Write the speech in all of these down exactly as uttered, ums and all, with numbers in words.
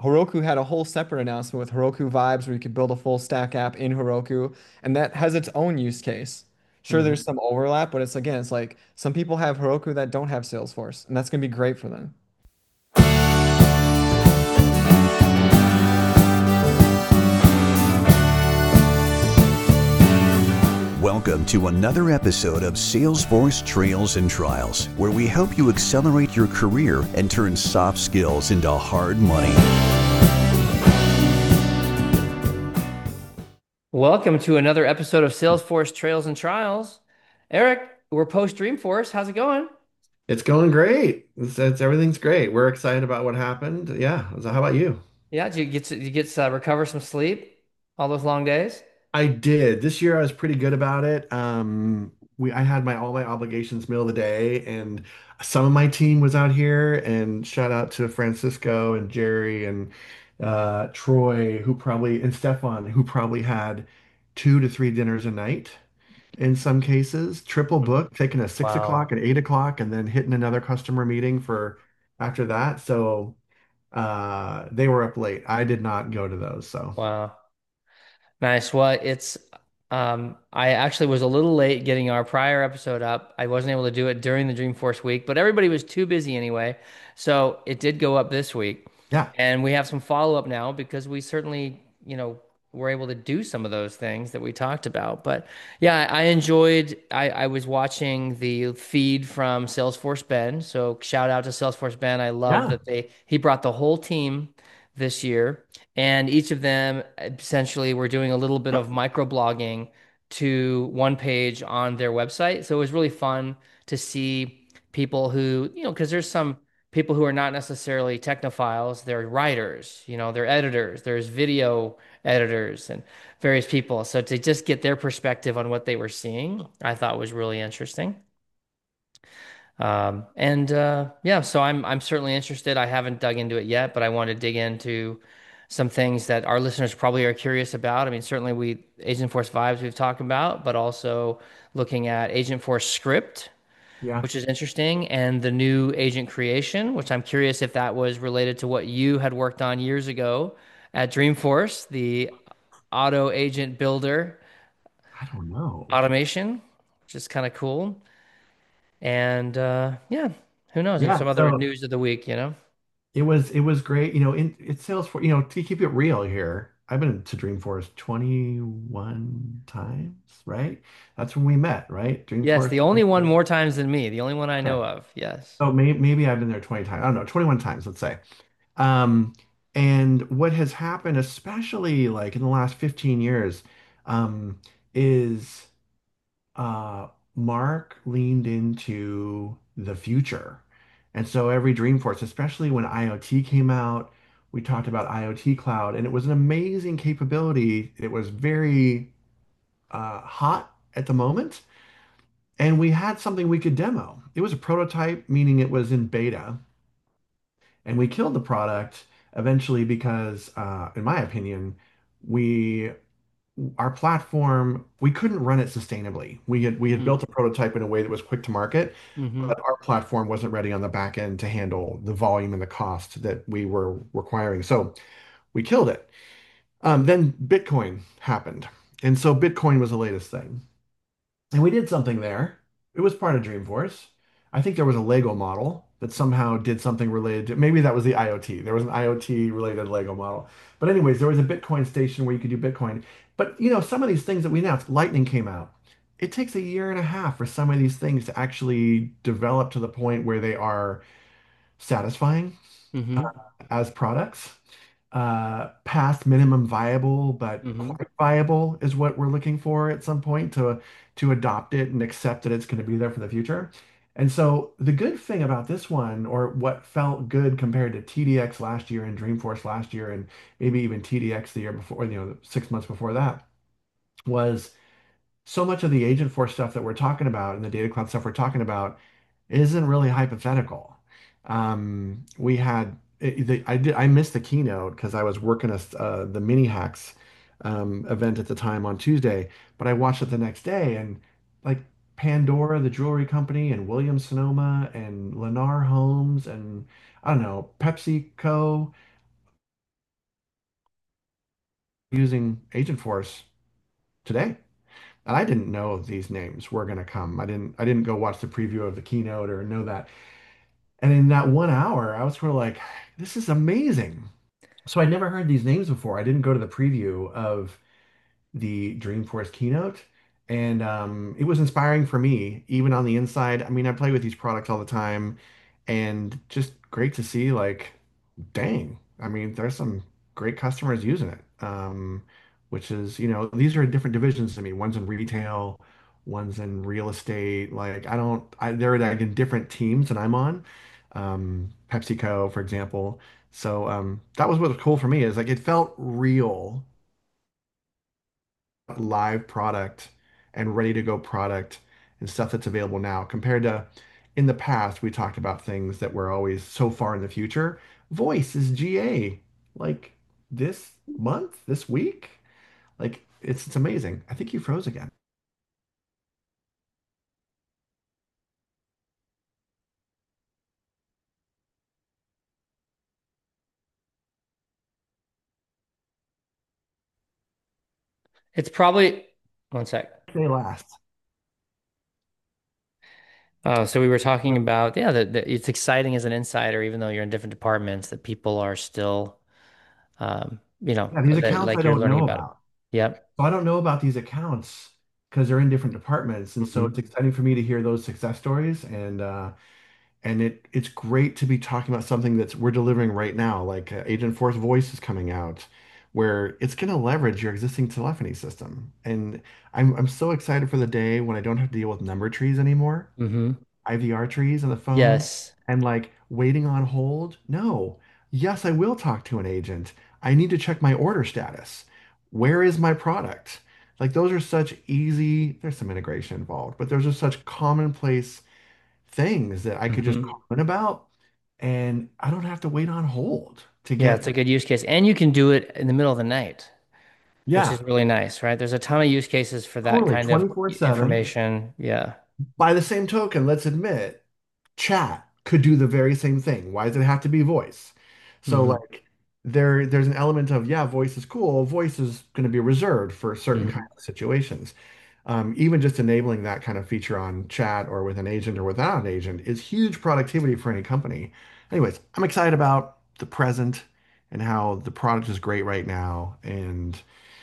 Heroku had a whole separate announcement with Heroku Vibes where you could build a full stack app in Heroku, and that has its own use case. Sure, there's Mhm. some overlap, but it's again, it's like some people have Heroku that don't have Salesforce, and that's gonna be great for them. Welcome to another episode of Salesforce Trails and Trials, where we help you accelerate your career and turn soft skills into hard money. Welcome to another episode of Salesforce Trails and Trials. Eric, we're post Dreamforce. How's it going? It's going great. It's, it's everything's great. We're excited about what happened. Yeah. So how about you? Yeah, did you get to, you get to uh, recover some sleep all those long days? I did. This year I was pretty good about it. Um, we I had my all my obligations middle of the day, and some of my team was out here. And shout out to Francisco and Jerry and uh, Troy, who probably and Stefan, who probably had two to three dinners a night in some cases, triple book, taking a six Wow. o'clock and eight o'clock, and then hitting another customer meeting for after that. So uh, they were up late. I did not go to those. So Wow. Nice. Well, it's um I actually was a little late getting our prior episode up. I wasn't able to do it during the Dreamforce week, but everybody was too busy anyway. So it did go up this week. yeah, And we have some follow-up now because we certainly, you know, were able to do some of those things that we talked about. But yeah, I enjoyed I, I was watching the feed from Salesforce Ben. So shout out to Salesforce Ben. I love yeah. that they he brought the whole team this year, and each of them essentially were doing a little bit of microblogging to one page on their website. So it was really fun to see people who, you know, because there's some people who are not necessarily technophiles, they're writers, you know, they're editors, there's video editors and various people. So to just get their perspective on what they were seeing, I thought was really interesting. Um, and uh, yeah, so I'm I'm certainly interested. I haven't dug into it yet, but I want to dig into some things that our listeners probably are curious about. I mean, certainly we Agentforce Vibes we've talked about, but also looking at Agentforce Script, Yeah. which is interesting, and the new agent creation, which I'm curious if that was related to what you had worked on years ago at Dreamforce, the auto agent builder I don't know. automation, which is kind of cool. And uh, yeah, who knows? And Yeah. some other So news of the week, you know? it was it was great. You know, in it Salesforce, you know, to keep it real here, I've been to Dreamforce twenty-one times, right? That's when we met, right? Yes, Dreamforce. the only one more times than me, the only one I Okay. know of. Yes. So maybe maybe I've been there twenty times. I don't know, twenty-one times, let's say. Um, and what has happened, especially like in the last fifteen years, um, is uh, Mark leaned into the future. And so every Dreamforce, especially when IoT came out, we talked about IoT Cloud, and it was an amazing capability. It was very uh, hot at the moment, and we had something we could demo. It was a prototype, meaning it was in beta, and we killed the product eventually because, uh, in my opinion, we our platform, we couldn't run it sustainably. We had we had Hmm. built a prototype in a way that was quick to market, Hmm. but our platform wasn't ready on the back end to handle the volume and the cost that we were requiring. So we killed it. Um, then Bitcoin happened. And so Bitcoin was the latest thing. And we did something there. It was part of Dreamforce. I think there was a Lego model that somehow did something related to, maybe that was the IoT. There was an IoT related Lego model. But anyways, there was a Bitcoin station where you could do Bitcoin. But you know, some of these things that we announced, Lightning came out. It takes a year and a half for some of these things to actually develop to the point where they are satisfying Hmm. as products. Uh, past minimum viable, but Hmm. quite viable is what we're looking for at some point to to adopt it and accept that it's going to be there for the future. And so the good thing about this one, or what felt good compared to T D X last year and Dreamforce last year, and maybe even T D X the year before, you know, six months before that, was so much of the agent force stuff that we're talking about and the data cloud stuff we're talking about isn't really hypothetical. Um, we had it, the, I did I missed the keynote because I was working a, uh, the mini hacks um, event at the time on Tuesday, but I watched it the next day and like Pandora, the jewelry company, and Williams Sonoma and Lennar Homes and I don't know, PepsiCo, using Agentforce today. And I didn't know these names were going to come. I didn't I didn't go watch the preview of the keynote or know that. And in that one hour, I was sort of like, this is amazing. So I'd never heard these names before. I didn't go to the preview of the Dreamforce keynote. And um, it was inspiring for me, even on the inside. I mean, I play with these products all the time, and just great to see, like, dang, I mean, there's some great customers using it. Um, which is, you know, these are different divisions to me. One's in retail, one's in real estate. Like, I don't, I, they're like in different teams that I'm on. Um, PepsiCo, for example. So um, that was what was cool for me is like it felt real live product and ready to go product and stuff that's available now compared to in the past we talked about things that were always so far in the future. Voice is G A like this month, this week. Like it's it's amazing. I think you froze again. It's probably one sec. They last. Uh, so we were talking about, yeah, that that it's exciting as an insider, even though you're in different departments, that people are still, um, you know, Yeah, these that accounts I like you're don't learning know about it. about. Yep. So I don't know about these accounts because they're in different departments. And so Hmm. it's exciting for me to hear those success stories and uh and it it's great to be talking about something that's we're delivering right now, like uh, Agent Force Voice is coming out, where it's going to leverage your existing telephony system. And I'm I'm so excited for the day when I don't have to deal with number trees anymore, Hmm. I V R trees on the phone, Yes. and like waiting on hold. No, yes, I will talk to an agent. I need to check my order status. Where is my product? Like those are such easy, there's some integration involved, but those are such commonplace things that I could just Hmm. comment about, and I don't have to wait on hold to Yeah, get. it's a good use case. And you can do it in the middle of the night, which Yeah, is really nice, right? There's a ton of use cases for that totally kind of twenty-four seven. information. Yeah. By the same token, let's admit, chat could do the very same thing. Why does it have to be voice? So Hmm. like there there's an element of yeah, voice is cool. Voice is going to be reserved for certain Hmm. kinds of situations. Um, even just enabling that kind of feature on chat or with an agent or without an agent is huge productivity for any company. Anyways, I'm excited about the present and how the product is great right now. And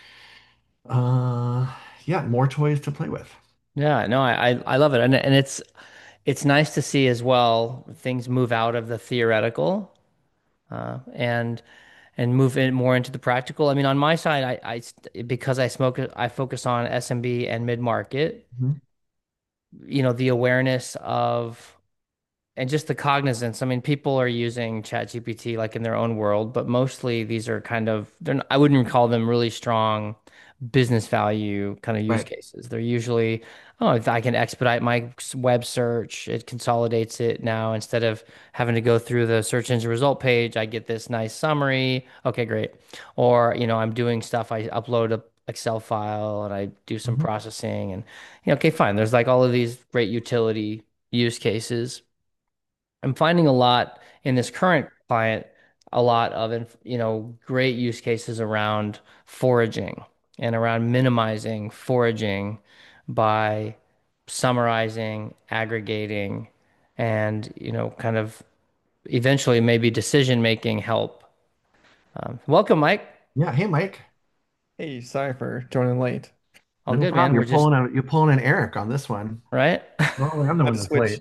uh, yeah, more toys to play with. Yeah, no, I, I I love it. And and it's it's nice to see as well things move out of the theoretical uh, and and move in more into the practical. I mean, on my side, I, I st- because I smoke I focus on S M B and mid market, Mhm. you know, the awareness of and just the cognizance. I mean, people are using ChatGPT like in their own world, but mostly these are kind of they're not, I wouldn't call them really strong business value kind of use Right. cases. They're usually, oh, if I can expedite my s- web search, it consolidates it now instead of having to go through the search engine result page, I get this nice summary. Okay, great. Or, you know, I'm doing stuff, I upload a Excel file and I do some Mhm. processing and, you know, okay, fine. There's like all of these great utility use cases. I'm finding a lot in this current client, a lot of, inf- you know, great use cases around foraging and around minimizing foraging by summarizing, aggregating, and, you know, kind of eventually maybe decision making help. Um, welcome, Mike. Yeah. Hey, Mike. Hey, sorry for joining late. All No good, problem. man. You're We're just, pulling a you're pulling an Eric on this one. right? Normally, I'm the Had one to that's late. switch.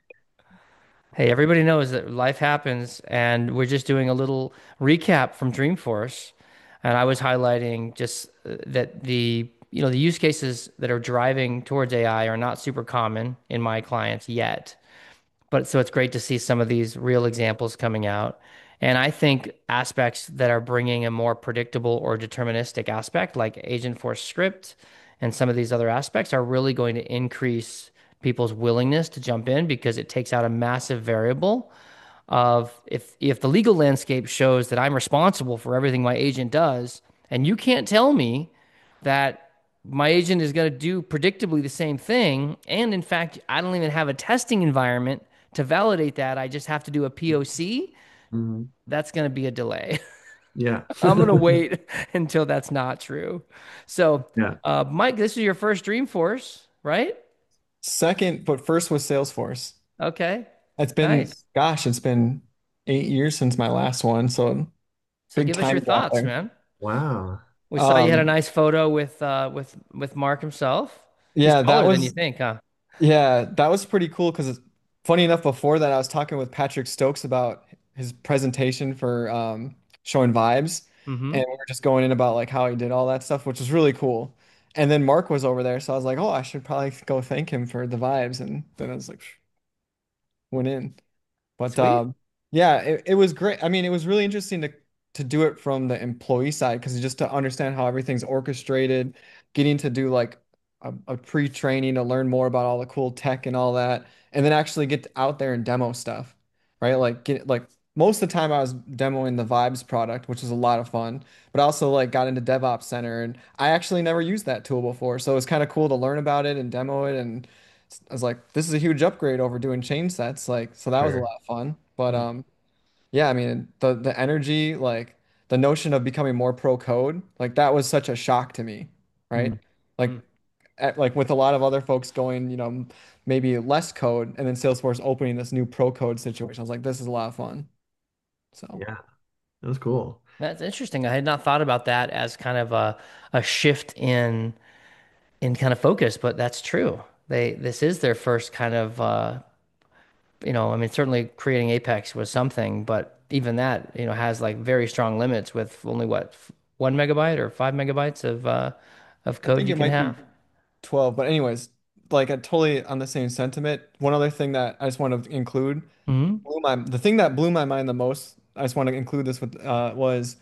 Hey, everybody knows that life happens, and we're just doing a little recap from Dreamforce. And I was highlighting just uh, that the, you know, the use cases that are driving towards A I are not super common in my clients yet. But so it's great to see some of these real examples coming out. And I think aspects that are bringing a more predictable or deterministic aspect, like Agentforce script and some of these other aspects, are really going to increase people's willingness to jump in because it takes out a massive variable of if if the legal landscape shows that I'm responsible for everything my agent does, and you can't tell me that my agent is going to do predictably the same thing, and in fact, I don't even have a testing environment to validate that. I just have to do a P O C. Mhm. That's going to be a delay. Yeah. I'm gonna wait until that's not true. So, Yeah. uh, Mike, this is your first Dreamforce, right? Second, but first was Salesforce. Okay, It's been, nice. gosh, it's been eight years since my last one, so So big give us time your gap thoughts, there. man. Wow. We saw you had a Um, nice photo with uh with with Mark himself. He's yeah, that taller than you was think, huh? yeah, that was pretty cool because funny enough, before that, I was talking with Patrick Stokes about his presentation for um, showing vibes, Mm-hmm. and we were just going in about like how he did all that stuff, which was really cool. And then Mark was over there, so I was like, oh, I should probably go thank him for the vibes, and then I was like, went in. But Sweet. um, yeah, it, it was great. I mean, it was really interesting to to do it from the employee side because just to understand how everything's orchestrated, getting to do like a, a pre-training to learn more about all the cool tech and all that, and then actually get out there and demo stuff, right? Like get like most of the time I was demoing the Vibes product, which was a lot of fun, but I also like got into DevOps Center and I actually never used that tool before, so it was kind of cool to learn about it and demo it and I was like, this is a huge upgrade over doing chain sets. Like, so that was a Sure. lot of fun. But Hmm. um, yeah, I mean, the the energy, like the notion of becoming more pro code, like that was such a shock to me, right? Mm. Like, Mm. at, like with a lot of other folks going, you know, maybe less code, and then Salesforce opening this new pro code situation. I was like, this is a lot of fun. So Yeah. That was cool. That's interesting. I had not thought about that as kind of a a shift in in kind of focus, but that's true. They this is their first kind of uh, you know, I mean, certainly creating Apex was something, but even that, you know, has like very strong limits with only what f- one megabyte or five megabytes of uh, of I code think you it can might have. be twelve. But anyways, like I totally on the same sentiment. One other thing that I just want to include Hmm. blew my the thing that blew my mind the most, I just want to include this with uh was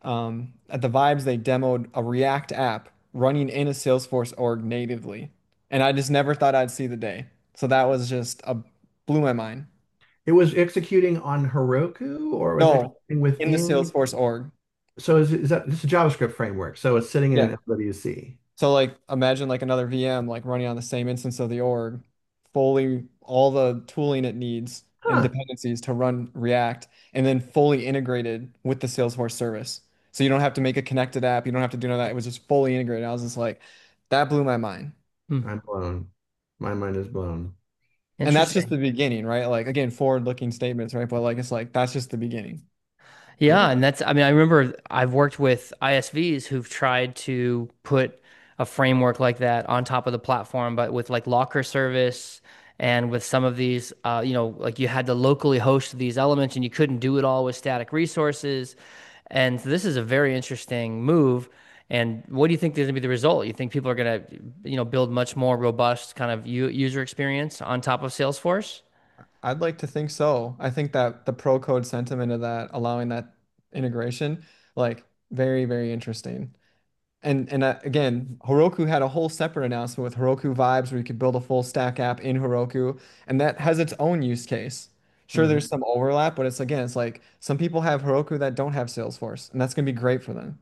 um at the Vibes they demoed a React app running in a Salesforce org natively. And I just never thought I'd see the day. So that was just a blew my mind. It was executing on Heroku or was it No, executing in the within? Salesforce org. So is, is that this is a JavaScript framework? So it's sitting in an Yeah. L W C. So like imagine like another V M like running on the same instance of the org, fully all the tooling it needs and Huh. dependencies to run React, and then fully integrated with the Salesforce service. So you don't have to make a connected app, you don't have to do none of that. It was just fully integrated. I was just like, that blew my mind. Hmm. I'm blown. My mind is blown. And that's just Interesting. the beginning, right? Like again, forward-looking statements, right? But like it's like that's just the beginning. Yeah, Yeah. and that's, I mean, I remember I've worked with I S Vs who've tried to put a framework like that on top of the platform, but with like Locker service and with some of these, uh, you know, like you had to locally host these elements and you couldn't do it all with static resources. And so this is a very interesting move. And what do you think is going to be the result? You think people are going to, you know, build much more robust kind of u user experience on top of Salesforce? I'd like to think so. I think that the pro code sentiment of that, allowing that integration, like very, very interesting. And and uh, again, Heroku had a whole separate announcement with Heroku Vibes where you could build a full stack app in Heroku, and that has its own use case. Sure, there's Hmm. some overlap, but it's again, it's like some people have Heroku that don't have Salesforce, and that's gonna be great for them.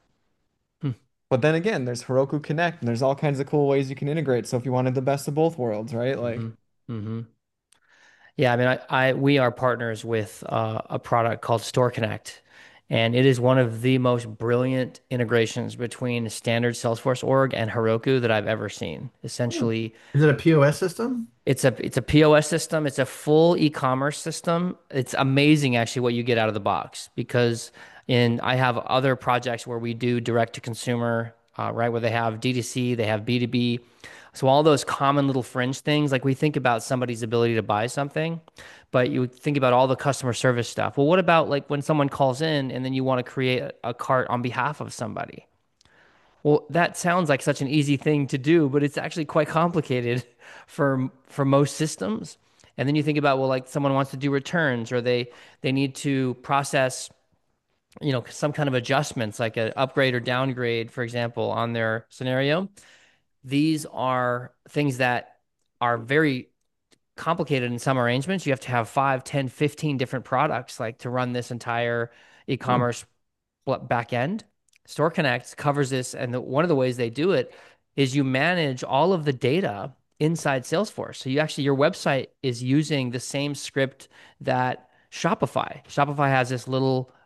Hmm. But then again, there's Heroku Connect, and there's all kinds of cool ways you can integrate. So if you wanted the best of both worlds, right? Mm-hmm. Like, Mm-hmm. Yeah, I mean, I, I we are partners with uh, a product called Store Connect, and it is one of the most brilliant integrations between standard Salesforce org and Heroku that I've ever seen. Hmm. Essentially, Is it a P O S system? it's a it's a P O S system. It's a full e-commerce system. It's amazing actually what you get out of the box because in I have other projects where we do direct to consumer, uh, right, where they have D two C, they have B two B. So all those common little fringe things, like we think about somebody's ability to buy something, but you think about all the customer service stuff. Well, what about like when someone calls in and then you want to create a, a cart on behalf of somebody? Well, that sounds like such an easy thing to do, but it's actually quite complicated for for most systems. And then you think about, well, like someone wants to do returns or they they need to process, you know, some kind of adjustments like an upgrade or downgrade, for example, on their scenario. These are things that are very complicated in some arrangements. You have to have five, ten, fifteen different products like to run this entire Hmm. e-commerce back end. Store Connect covers this, and the, one of the ways they do it is you manage all of the data inside Salesforce. So you actually your website is using the same script that Shopify. Shopify has this little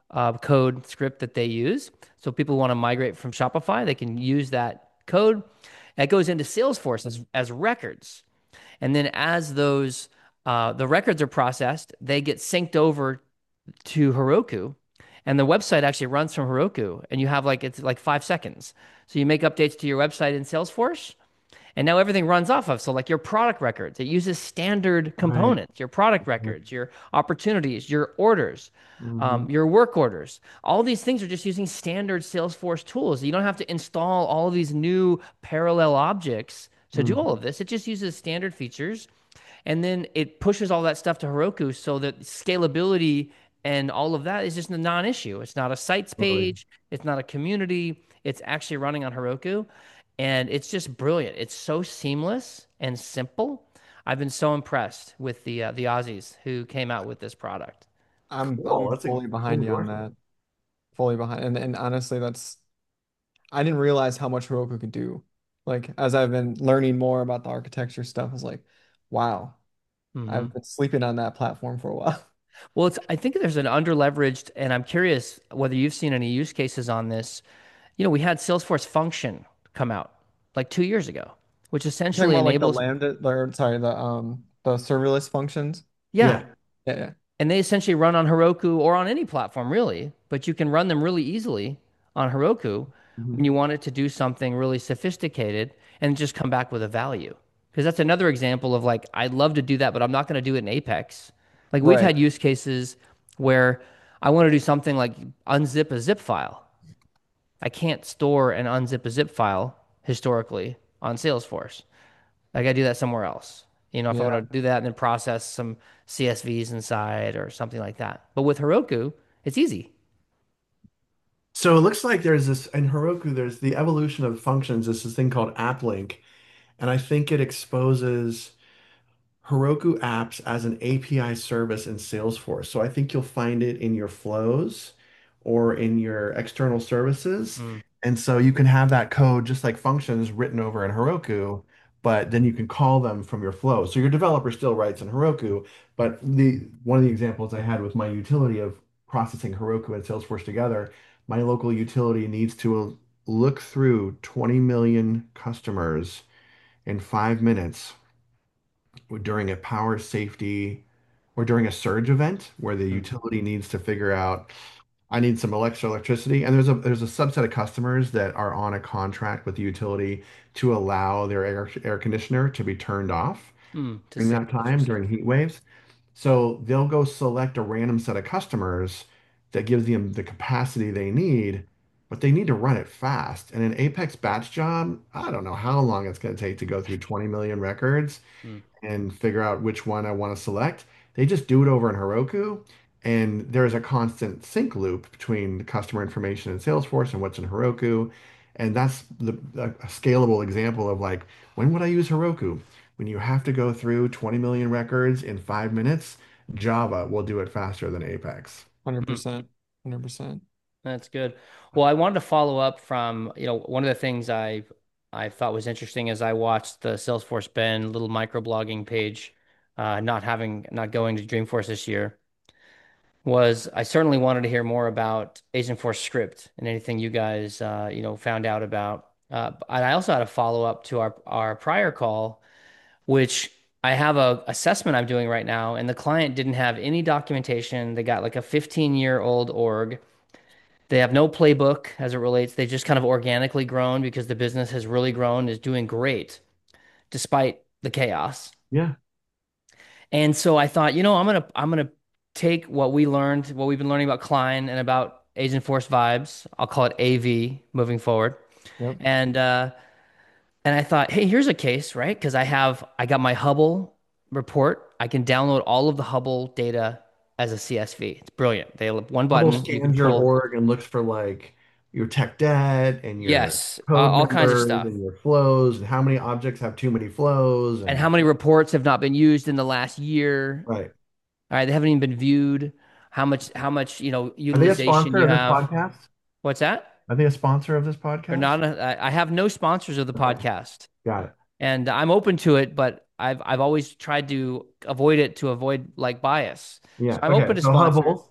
uh, code script that they use. So people want to migrate from Shopify, they can use that code. That goes into Salesforce as, as records. And then as those uh, the records are processed, they get synced over to Heroku, and the website actually runs from Heroku, and you have like it's like five seconds. So you make updates to your website in Salesforce, and now everything runs off of. So like your product records, it uses standard Right. components, your product records, your opportunities, your orders, Mm-hmm. um, your work orders. All these things are just using standard Salesforce tools. You don't have to install all of these new parallel objects to do all Mm-hmm. of this. It just uses standard features, and then it pushes all that stuff to Heroku so that scalability and all of that is just a non-issue. It's not a sites Totally. page, it's not a community, it's actually running on Heroku. And it's just brilliant. It's so seamless and simple. I've been so impressed with the uh, the Aussies who came out with this product. I'm Cool. I'm That's a fully cool behind you on endorsement. that. Fully behind. And and honestly, that's I didn't realize how much Heroku could do. Like as I've been learning more about the architecture stuff, I was like, wow, Hmm. I've been sleeping on that platform for a while. Well, it's I think there's an underleveraged, and I'm curious whether you've seen any use cases on this. You know, we had Salesforce Function come out like two years ago, which You're talking essentially about like the enables, Lambda, or sorry, the um the serverless functions. yeah, Yeah. Yeah, yeah. and they essentially run on Heroku or on any platform really, but you can run them really easily on Heroku Mm-hmm. when you want it to do something really sophisticated and just come back with a value. Because that's another example of like, I'd love to do that, but I'm not going to do it in Apex. Like we've Right. had use cases where I want to do something like unzip a zip file. I can't store and unzip a zip file historically on Salesforce. I got to do that somewhere else. You know, if I Yeah, want to do that and then process some C S Vs inside or something like that. But with Heroku, it's easy. So it looks like there's this in Heroku, there's the evolution of functions. There's this thing called AppLink, and I think it exposes Heroku apps as an A P I service in Salesforce. So I think you'll find it in your flows or in your external services. Mm, And so you can have that code just like functions written over in Heroku, but then you can call them from your flow. So your developer still writes in Heroku, but the one of the examples I had with my utility of processing Heroku and Salesforce together, my local utility needs to look through twenty million customers in five minutes during a power safety or during a surge event where the mm, utility needs to figure out I need some extra electricity. And there's a there's a subset of customers that are on a contract with the utility to allow their air air conditioner to be turned off mm, to during save that extra time during stuff. heat waves. So they'll go select a random set of customers that gives them the capacity they need, but they need to run it fast. And an Apex batch job, I don't know how long it's going to take to go through twenty million records Mm, and figure out which one I want to select. They just do it over in Heroku, and there's a constant sync loop between the customer information in Salesforce and what's in Heroku. And that's the a, a scalable example of like, when would I use Heroku? When you have to go through twenty million records in five minutes, Java will do it faster than Apex. mm. one hundred percent. one hundred percent. That's good. Well, I wanted to follow up from, you know, one of the things I I thought was interesting as I watched the Salesforce Bend little microblogging page, uh, not having not going to Dreamforce this year, was I certainly wanted to hear more about Agentforce Script and anything you guys uh, you know, found out about. Uh, and I also had a follow up to our our prior call, which I have a assessment I'm doing right now, and the client didn't have any documentation. They got like a fifteen year old org. They have no playbook as it relates. They just kind of organically grown because the business has really grown, is doing great despite the chaos. Yeah. And so I thought, you know, I'm gonna I'm gonna take what we learned, what we've been learning about Klein and about Agent Force Vibes. I'll call it A V moving forward. Yep. And uh and I thought, hey, here's a case, right? Because I have I got my Hubble report. I can download all of the Hubble data as a C S V. It's brilliant. They have one Hubble button, you can scans your pull, org and looks for like your tech debt and your yes, uh, code all kinds of numbers stuff. and your flows and how many objects have too many flows And how and many reports have not been used in the last year? right. All right, they haven't even been viewed. How much, how much, you know, Are they a utilization sponsor you of this have. podcast? What's that? Are they a sponsor of this Or podcast? not? I I have no sponsors of the Okay, podcast, got it. and I'm open to it, but I've I've always tried to avoid it to avoid like bias. So Yeah. I'm Okay. open to So sponsors. Hubble.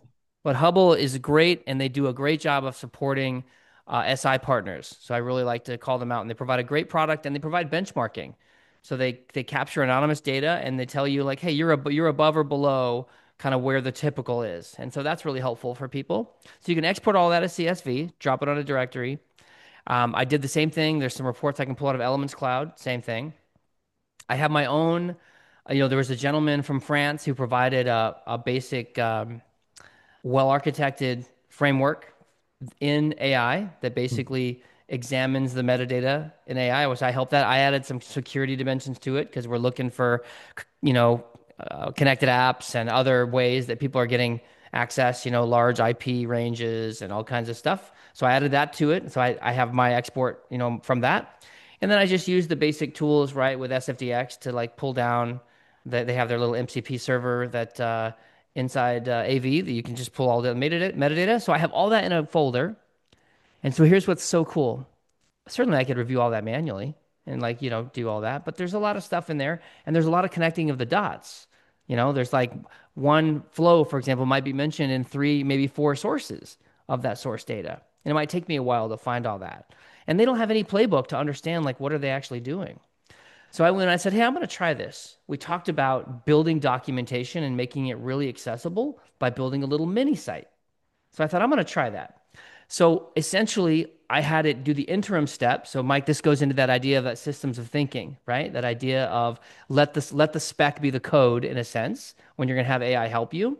But Hubble is great, and they do a great job of supporting uh, S I partners. So I really like to call them out, and they provide a great product, and they provide benchmarking. So they they capture anonymous data, and they tell you like, hey, you're a, you're above or below kind of where the typical is, and so that's really helpful for people. So you can export all that as C S V, drop it on a directory. Um, I did the same thing. There's some reports I can pull out of Elements Cloud, same thing. I have my own. uh, You know, there was a gentleman from France who provided a, a basic um, well architected framework in A I that basically examines the metadata in A I, which I helped that. I added some security dimensions to it because we're looking for, you know, uh, connected apps and other ways that people are getting access, you know, large I P ranges and all kinds of stuff. So I added that to it. So I, I have my export, you know, from that. And then I just use the basic tools, right, with S F D X to like pull down that they have their little M C P server that uh, inside uh, A V that you can just pull all the metadata, metadata. So I have all that in a folder. And so here's what's so cool. Certainly I could review all that manually and like, you know, do all that, but there's a lot of stuff in there and there's a lot of connecting of the dots. You know, there's like one flow, for example, might be mentioned in three, maybe four sources of that source data. And it might take me a while to find all that. And they don't have any playbook to understand like what are they actually doing. So I went and I said, hey, I'm going to try this. We talked about building documentation and making it really accessible by building a little mini site. So I thought, I'm going to try that. So essentially, I had it do the interim step. So Mike, this goes into that idea of that systems of thinking, right? That idea of let this let the spec be the code in a sense when you're going to have A I help you.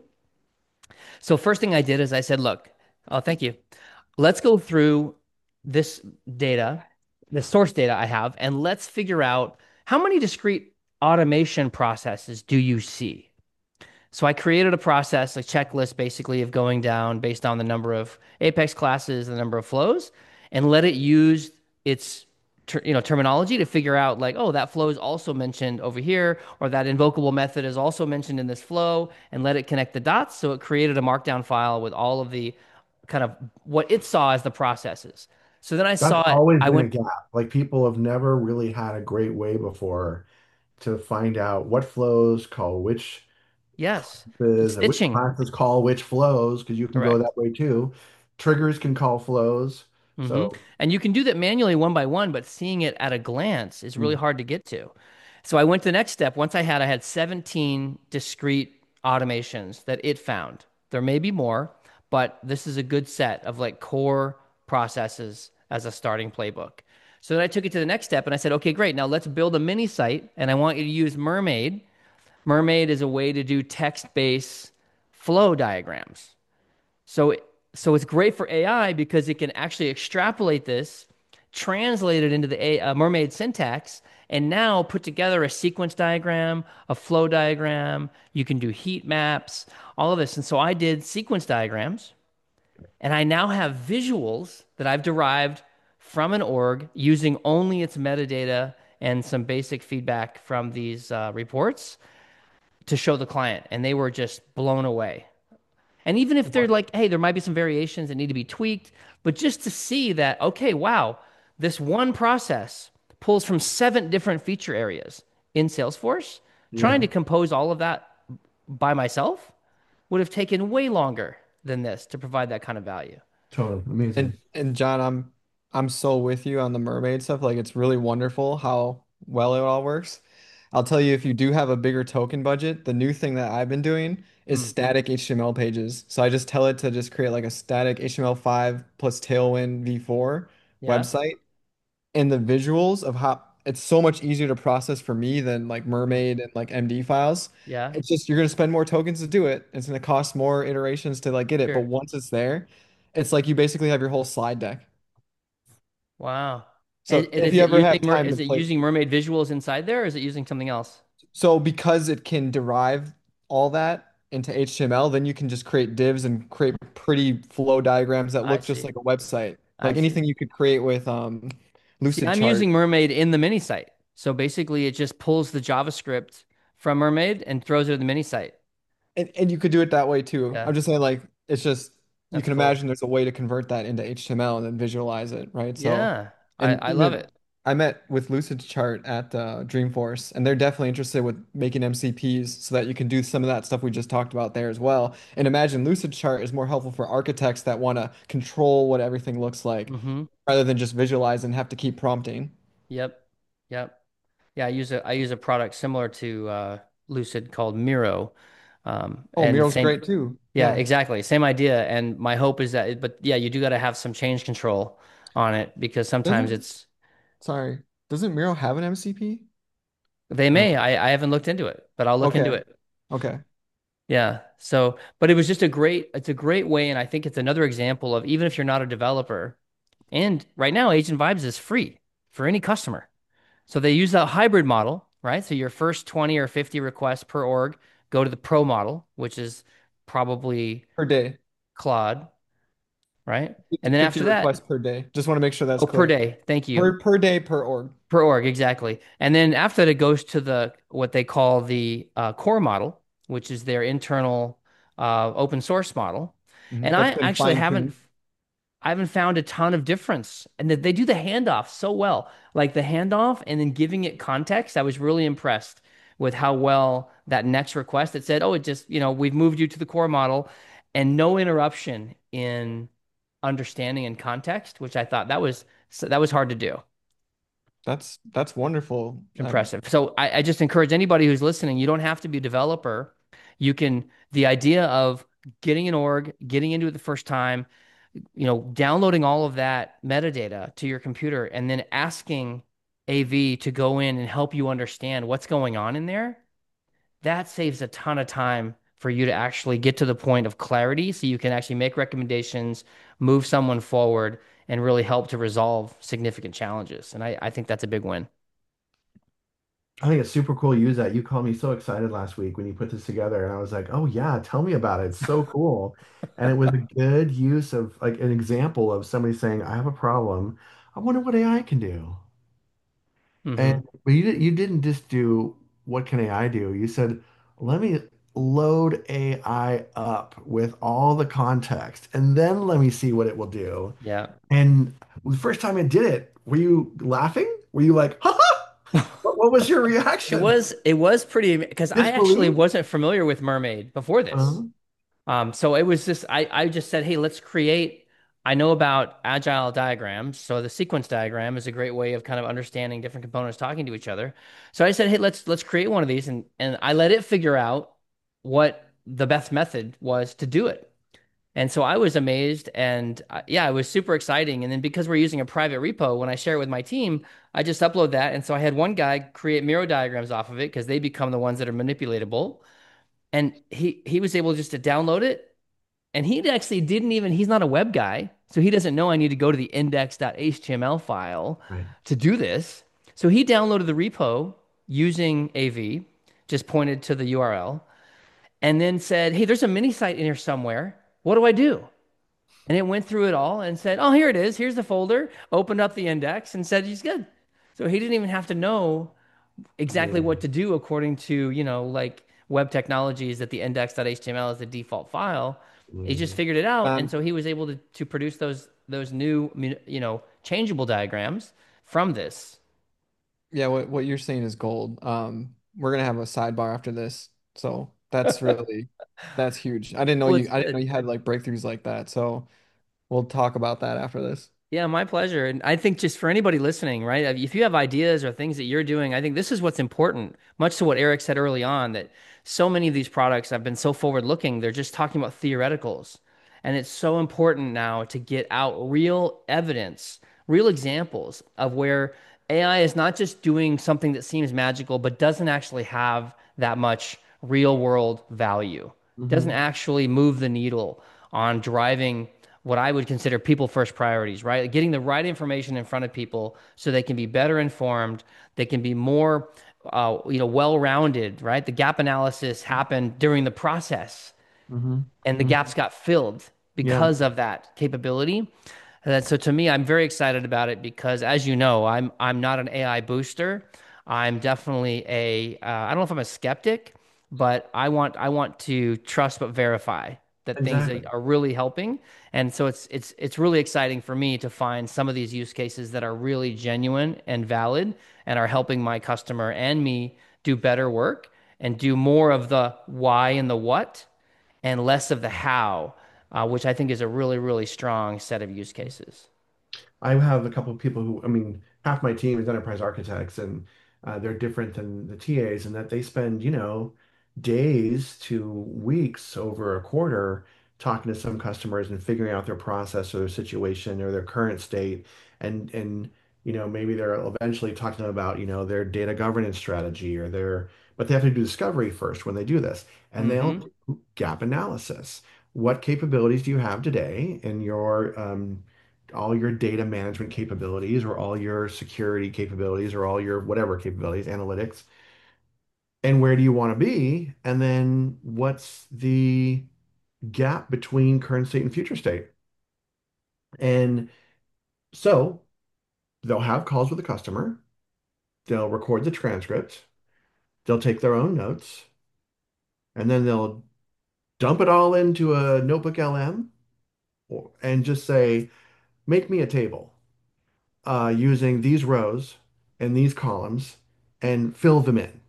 So first thing I did is I said, look, oh, thank you. Let's go through this data, the source data I have, and let's figure out how many discrete automation processes do you see? So I created a process, a checklist basically of going down based on the number of Apex classes, the number of flows, and let it use its ter you know terminology to figure out like, oh, that flow is also mentioned over here, or that invocable method is also mentioned in this flow, and let it connect the dots. So it created a markdown file with all of the kind of what it saw as the processes. So then I That's saw it. always I been a went, gap. Like people have never really had a great way before to find out what flows call which yes, classes and which stitching, classes call which flows, because you can go correct. that way too. Triggers can call flows. hmm So And you can do that manually one by one, but seeing it at a glance is really mm, hard to get to. So I went to the next step. Once I had, I had seventeen discrete automations that it found. There may be more, but this is a good set of like core processes as a starting playbook. So then I took it to the next step and I said, okay, great. Now let's build a mini site. And I want you to use Mermaid. Mermaid is a way to do text-based flow diagrams. So, so it's great for A I because it can actually extrapolate this, translate it into the A, uh, mermaid syntax, and now put together a sequence diagram, a flow diagram. You can do heat maps, all of this. And so I did sequence diagrams, and I now have visuals that I've derived from an org using only its metadata and some basic feedback from these uh, reports to show the client. And they were just blown away. And even if they're like, hey, there might be some variations that need to be tweaked, but just to see that, okay, wow, this one process pulls from seven different feature areas in Salesforce, trying yeah, to compose all of that by myself would have taken way longer than this to provide that kind of value. totally amazing. And and John, I'm I'm so with you on the mermaid stuff. Like it's really wonderful how well it all works. I'll tell you if you do have a bigger token budget, the new thing that I've been doing is Mm, static H T M L pages. So I just tell it to just create like a static H T M L five plus Tailwind v four yeah, website. And the visuals of how it's so much easier to process for me than like Mermaid and like M D files. yeah, It's just you're gonna spend more tokens to do it. It's gonna cost more iterations to like get it. But sure. once it's there, it's like you basically have your whole slide deck. Wow. And, So and if is you it ever using have mer time to is it play, using mermaid visuals inside there, or is it using something else? so because it can derive all that into H T M L, then you can just create divs and create pretty flow diagrams that I look just see. like a website. I Like see. anything you could create with um See, I'm Lucidchart. using Mermaid in the mini site. So basically, it just pulls the JavaScript from Mermaid and throws it in the mini site. And, and you could do it that way too. Yeah, I'm just saying, like, it's just you that's can cool. imagine there's a way to convert that into H T M L and then visualize it, right? So, Yeah, I, and I love even it. I met with Lucidchart at uh, Dreamforce, and they're definitely interested with making M C Ps so that you can do some of that stuff we just talked about there as well. And imagine Lucidchart is more helpful for architects that want to control what everything looks like Mm-hmm. rather than just visualize and have to keep prompting. Yep. Yep. Yeah, I use a I use a product similar to uh, Lucid called Miro, um, Oh, and Mural's same. great too. Yeah, Yeah. exactly. Same idea. And my hope is that, but yeah, you do got to have some change control on it because sometimes Doesn't, it's sorry, doesn't Mural have an M C P? they Or may. I I haven't looked into it, but I'll look into okay, it. okay. Yeah. So, but it was just a great, it's a great way. And I think it's another example of even if you're not a developer, and right now, Agent Vibes is free for any customer. So they use a hybrid model, right? So your first twenty or fifty requests per org go to the pro model, which is probably Per day. Claude, right? fifty And then fifty after requests that, per day. Just want to make sure that's oh, per clear. day. Thank you. Per per day per org. Per org, exactly. And then after that, it goes to the what they call the uh, core model, which is their internal uh, open source model. Mhm. And I That's been actually haven't fine-tuned. I haven't found a ton of difference. And that they do the handoff so well. Like the handoff and then giving it context. I was really impressed with how well that next request it said, oh, it just, you know, we've moved you to the core model and no interruption in understanding and context, which I thought that was that was hard to do. That's that's wonderful. Um, Impressive. So I, I just encourage anybody who's listening, you don't have to be a developer. You can, the idea of getting an org, getting into it the first time, you know, downloading all of that metadata to your computer and then asking A V to go in and help you understand what's going on in there, that saves a ton of time for you to actually get to the point of clarity so you can actually make recommendations, move someone forward, and really help to resolve significant challenges. And I, I think that's a big win. I think it's super cool you use that. You called me so excited last week when you put this together, and I was like, "Oh yeah, tell me about it. It's so cool." And it was a good use of like an example of somebody saying, "I have a problem. I wonder what A I can do." Hmm. And but you did, you didn't just do what can A I do? You said, "Let me load A I up with all the context, and then let me see what it will do." Yeah. And the first time it did it, were you laughing? Were you like, "Ha ha"? What, what was your It reaction? was it was pretty because I actually Disbelief? wasn't familiar with Mermaid before this. Uh-huh. Um, so it was just I I just said, hey, let's create. I know about agile diagrams, so the sequence diagram is a great way of kind of understanding different components talking to each other. So I said, hey, let's let's create one of these, and and I let it figure out what the best method was to do it. And so I was amazed and uh, yeah, it was super exciting. And then because we're using a private repo, when I share it with my team, I just upload that. And so I had one guy create Miro diagrams off of it because they become the ones that are manipulatable. And he he was able just to download it. And he actually didn't even, he's not a web guy. So he doesn't know I need to go to the index.html file Right. to do this. So he downloaded the repo using A V, just pointed to the U R L, and then said, hey, there's a mini site in here somewhere. What do I do? And it went through it all and said, oh, here it is. Here's the folder. Opened up the index and said he's good. So he didn't even have to know exactly Yeah. what to do according to, you know, like web technologies that the index.html is the default file. He just Mm. figured it out. And um, so he was able to, to produce those those new, you know, changeable diagrams from this. yeah, what what you're saying is gold. Um, we're gonna have a sidebar after this, so that's really that's huge. I didn't know Well, you it's I didn't know good. you had like breakthroughs like that. So we'll talk about that after this. Yeah, my pleasure. And I think just for anybody listening, right? If you have ideas or things that you're doing, I think this is what's important, much to what Eric said early on, that so many of these products have been so forward looking, they're just talking about theoreticals. And it's so important now to get out real evidence, real examples of where A I is not just doing something that seems magical, but doesn't actually have that much real world value, doesn't Hmm. actually move the needle on driving what I would consider people first priorities, right? Getting the right information in front of people so they can be better informed, they can be more, uh, you know, well-rounded, right? The gap analysis happened during the process, Hmm. and the Hmm. gaps got filled Yeah. because of that capability. And so to me, I'm very excited about it because, as you know, I'm I'm not an A I booster. I'm definitely a uh, I don't know if I'm a skeptic, but I want I want to trust but verify that things that Exactly. are really helping. And so it's it's it's really exciting for me to find some of these use cases that are really genuine and valid and are helping my customer and me do better work and do more of the why and the what and less of the how, uh, which I think is a really, really strong set of use cases. I have a couple of people who, I mean, half my team is enterprise architects, and uh, they're different than the T As in that they spend, you know, days to weeks over a quarter talking to some customers and figuring out their process or their situation or their current state. And, and, you know, maybe they're eventually talking to them about, you know, their data governance strategy or their, but they have to do discovery first when they do this. And they'll Hmm. do gap analysis. What capabilities do you have today in your um, all your data management capabilities or all your security capabilities or all your whatever capabilities, analytics, and where do you want to be? And then what's the gap between current state and future state? And so they'll have calls with the customer, they'll record the transcript, they'll take their own notes, and then they'll dump it all into a notebook L M or- and just say, make me a table uh, using these rows and these columns and fill them in.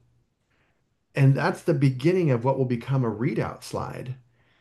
And that's the beginning of what will become a readout slide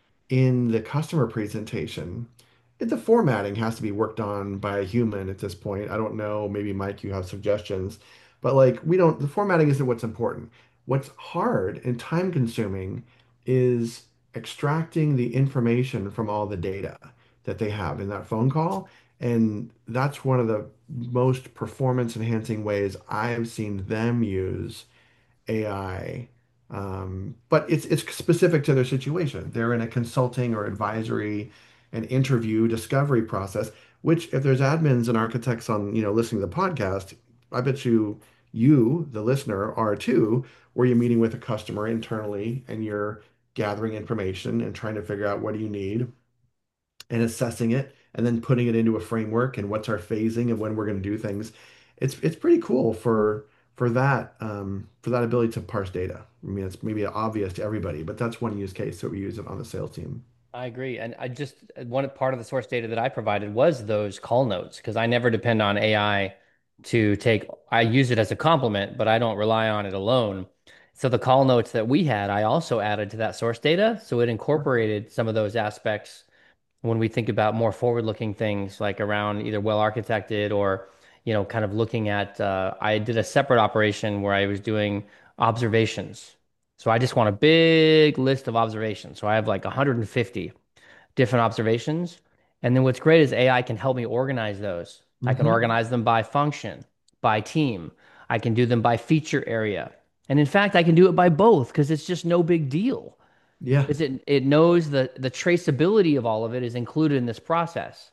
in the customer presentation. It- The formatting has to be worked on by a human at this point. I don't know, maybe Mike, you have suggestions, but like we don't, the formatting isn't what's important. What's hard and time consuming is extracting the information from all the data that they have in that phone call. And that's one of the most performance enhancing ways I've seen them use A I. Um, but it's it's specific to their situation. They're in a consulting or advisory and interview discovery process, which if there's admins and architects on, you know, listening to the podcast, I bet you you, the listener, are too, where you're meeting with a customer internally and you're gathering information and trying to figure out what do you need and assessing it and then putting it into a framework and what's our phasing and when we're going to do things. It's it's pretty cool for for that um, for that ability to parse data. I mean, it's maybe obvious to everybody, but that's one use case that we use it on the sales team. I agree. And I just, one part of the source data that I provided was those call notes because I never depend on A I to take, I use it as a complement, but I don't rely on it alone. So the call notes that we had, I also added to that source data. So it incorporated some of those aspects when we think about more forward-looking things like around either well architected or, you know, kind of looking at, uh, I did a separate operation where I was doing observations. So I just want a big list of observations. So I have like one hundred fifty different observations. And then what's great is A I can help me organize those. I can Hmm. organize them by function, by team. I can do them by feature area. And in fact, I can do it by both because it's just no big deal. Yeah, Because it, it knows the, the traceability of all of it is included in this process,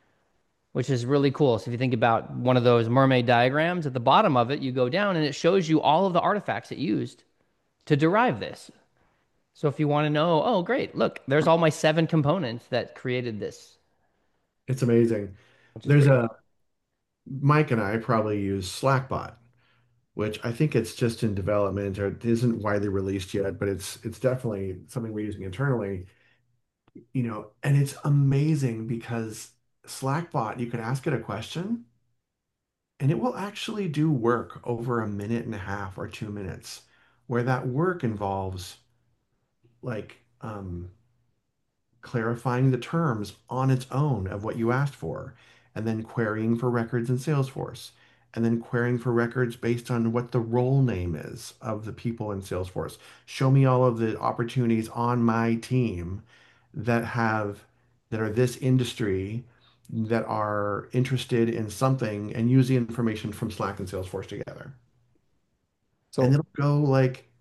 which is really cool. So if you think about one of those mermaid diagrams, at the bottom of it, you go down and it shows you all of the artifacts it used to derive this. So if you want to know, oh, great, look, there's all my seven components that created this, it's amazing. which is There's pretty a cool. Mike and I probably use Slackbot, which I think it's just in development or it isn't widely released yet, but it's it's definitely something we're using internally. You know, and it's amazing because Slackbot, you can ask it a question and it will actually do work over a minute and a half or two minutes, where that work involves like um, clarifying the terms on its own of what you asked for, and then querying for records in Salesforce, and then querying for records based on what the role name is of the people in Salesforce. Show me all of the opportunities on my team that have that are this industry that are interested in something and use the information from Slack and Salesforce together. And So it'll go like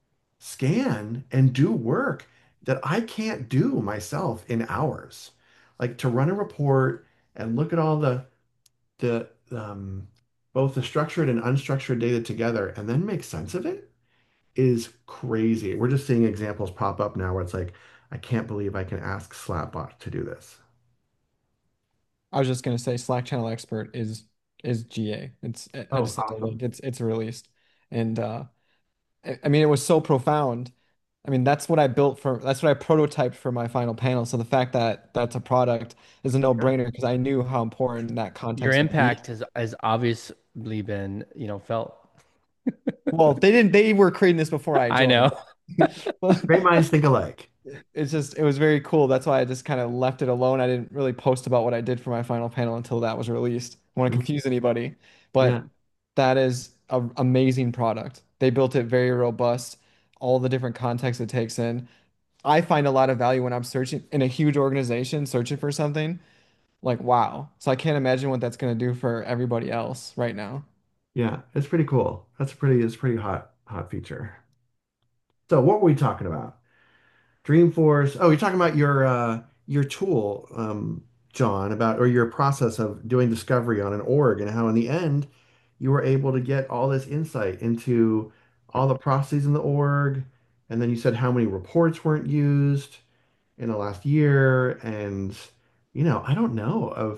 scan and do work that I can't do myself in hours. Like to run a report and look at all the the um, both the structured and unstructured data together and then make sense of it is crazy. We're just seeing examples pop up now where it's like, I can't believe I can ask Slapbot to do this. I was just gonna say Slack Channel Expert is is G A. It's I I Oh, just sent a link. awesome. It's it's released, and uh, I, I mean it was so profound. I mean, that's what I built for, that's what I prototyped for my final panel. So the fact that that's a product is a Yeah. no-brainer because I knew how important that Your context would be. impact has has obviously been, you know, felt. Well, they didn't, they were creating this before I I joined. know. Great minds think alike. It's just, it was very cool. That's why I just kind of left it alone. I didn't really post about what I did for my final panel until that was released. I want to Mhm. confuse anybody, Yeah. but that is an amazing product. They built it very robust, all the different contexts it takes in. I find a lot of value when I'm searching in a huge organization, searching for something like, wow. So I can't imagine what that's going to do for everybody else right now. Yeah. It's pretty cool. That's a pretty, it's a pretty hot, hot feature. So what were we talking about? Dreamforce. Oh, you're talking about your uh your tool, um, John, about or your process of doing discovery on an org and how in the end you were able to get all this insight into all the processes in the org. And then you said how many reports weren't used in the last year. And you know, I don't know of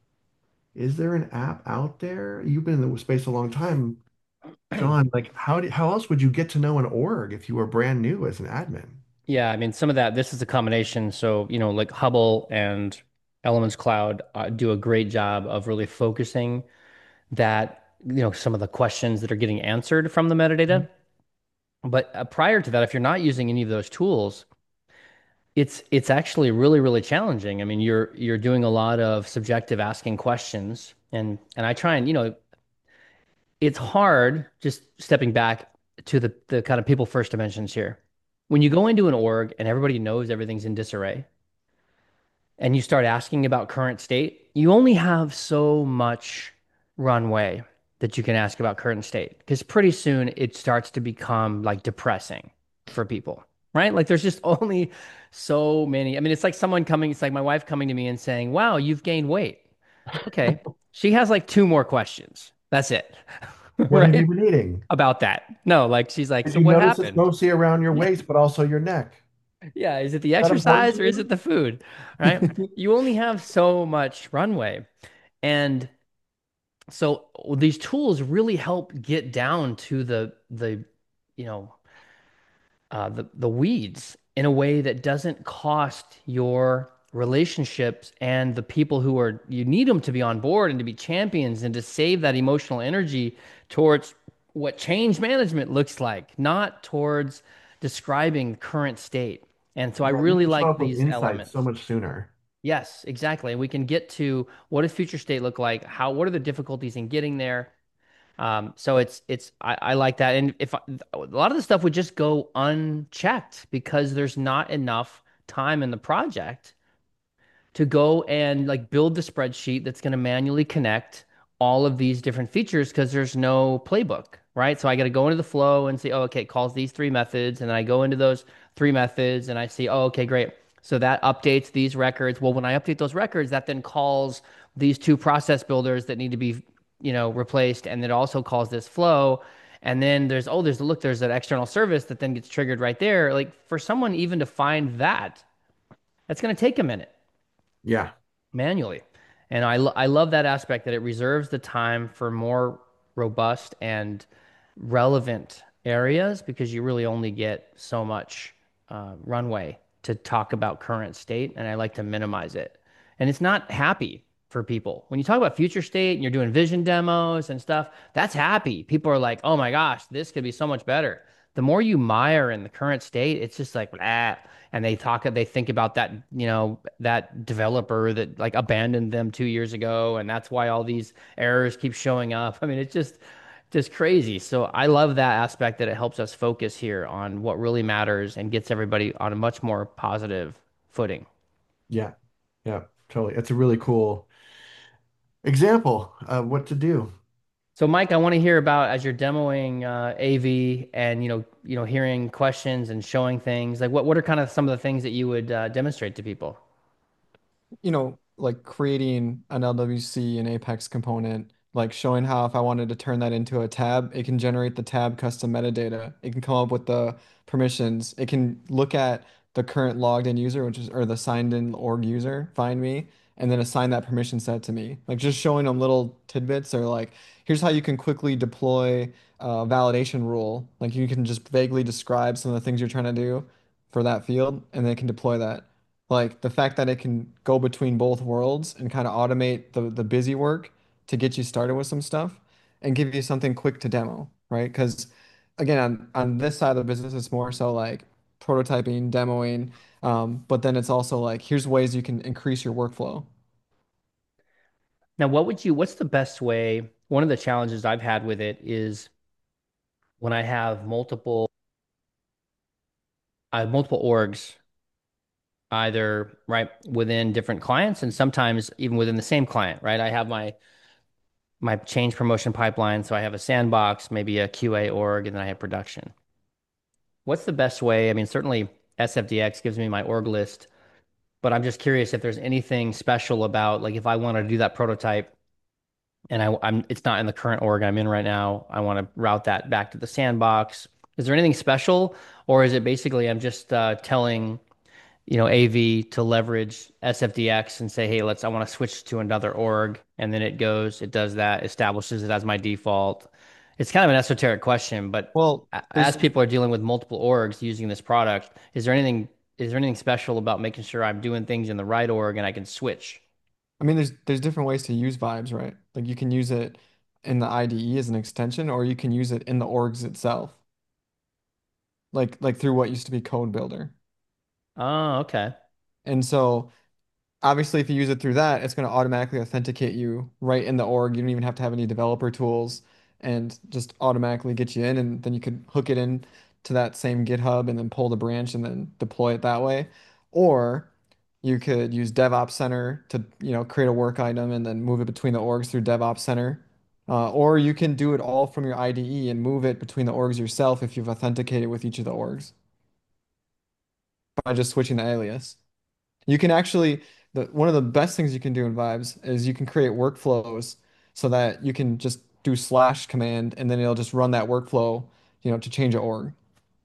is there an app out there? You've been in the space a long time, John. Like how do, how else would you get to know an org if you were brand new as an admin? Yeah, I mean, some of that, this is a combination. So, you know, like Hubble and Elements Cloud uh, do a great job of really focusing that, you know, some of the questions that are getting answered from the metadata. But uh, prior to that, if you're not using any of those tools, it's it's actually really, really challenging. I mean, you're you're doing a lot of subjective asking questions, and and I try and, you know, it's hard just stepping back to the the kind of people first dimensions here. When you go into an org and everybody knows everything's in disarray, and you start asking about current state, you only have so much runway that you can ask about current state because pretty soon it starts to become like depressing for people, right? Like there's just only so many. I mean, it's like someone coming, it's like my wife coming to me and saying, "Wow, you've gained weight." Okay. She has like two more questions. That's it. What have Right? you been eating? About that. No, like she's like, Did "So you what notice it's happened?" mostly around your waist, but also your neck? Is Yeah, is it the that important exercise to or is it you? the food? Right? You only have so much runway. And so these tools really help get down to the the you know uh, the the weeds in a way that doesn't cost your relationships and the people who are you need them to be on board and to be champions and to save that emotional energy towards what change management looks like, not towards describing current state. And so I Yeah, you really can come like up with these insights so elements. much sooner. Yes, exactly. And we can get to what does future state look like? How, what are the difficulties in getting there? Um, so it's it's I, I like that. And if I, a lot of the stuff would just go unchecked because there's not enough time in the project to go and like build the spreadsheet that's going to manually connect all of these different features because there's no playbook, right? So I got to go into the flow and say, oh, okay, it calls these three methods. And then I go into those three methods and I see, oh, okay, great. So that updates these records. Well, when I update those records, that then calls these two process builders that need to be, you know, replaced. And it also calls this flow. And then there's, oh, there's, look, there's an external service that then gets triggered right there. Like for someone even to find that, that's going to take a minute Yeah. manually. And I, lo- I love that aspect that it reserves the time for more robust and relevant areas because you really only get so much uh, runway to talk about current state. And I like to minimize it. And it's not happy for people. When you talk about future state and you're doing vision demos and stuff, that's happy. People are like, oh my gosh, this could be so much better. The more you mire in the current state, it's just like, ah, and they talk, they think about that, you know, that developer that like abandoned them two years ago, and that's why all these errors keep showing up. I mean, it's just, just crazy. So I love that aspect that it helps us focus here on what really matters and gets everybody on a much more positive footing. Yeah. Yeah. Totally. It's a really cool example of what to do. So Mike, I want to hear about as you're demoing uh, A V and you know, you know, hearing questions and showing things. Like, what what are kind of some of the things that you would uh, demonstrate to people? You know, like creating an L W C and Apex component, like showing how if I wanted to turn that into a tab, it can generate the tab custom metadata. It can come up with the permissions. It can look at the current logged in user, which is or the signed in org user, find me, and then assign that permission set to me. Like just showing them little tidbits or like, here's how you can quickly deploy a validation rule. Like you can just vaguely describe some of the things you're trying to do for that field, and they can deploy that. Like the fact that it can go between both worlds and kind of automate the the busy work to get you started with some stuff and give you something quick to demo, right? Because again, on on this side of the business, it's more so like prototyping, demoing, um, but then it's also like here's ways you can increase your workflow. Now, what would you, what's the best way? One of the challenges I've had with it is when I have multiple, I have multiple orgs, either right within different clients and sometimes even within the same client, right? I have my my change promotion pipeline, so I have a sandbox, maybe a Q A org, and then I have production. What's the best way? I mean, certainly S F D X gives me my org list, but I'm just curious if there's anything special about like if I want to do that prototype and I, I'm it's not in the current org I'm in right now. I want to route that back to the sandbox. Is there anything special, or is it basically I'm just uh, telling you know A V to leverage S F D X and say, hey, let's I want to switch to another org, and then it goes, it does that, establishes it as my default. It's kind of an esoteric question, but Well, a- as there's people are dealing with multiple orgs using this product, is there anything is there anything special about making sure I'm doing things in the right org and I can switch? I mean there's there's different ways to use Vibes, right? Like you can use it in the I D E as an extension, or you can use it in the orgs itself, like like through what used to be Code Builder. Oh, okay. And so obviously, if you use it through that, it's going to automatically authenticate you right in the org. You don't even have to have any developer tools and just automatically get you in. And then you could hook it in to that same GitHub and then pull the branch and then deploy it that way. Or you could use DevOps Center to, you know, create a work item and then move it between the orgs through DevOps Center. Uh, or you can do it all from your I D E and move it between the orgs yourself if you've authenticated with each of the orgs by just switching the alias. You can actually, the one of the best things you can do in Vibes is you can create workflows so that you can just do slash command and then it'll just run that workflow, you know, to change a org.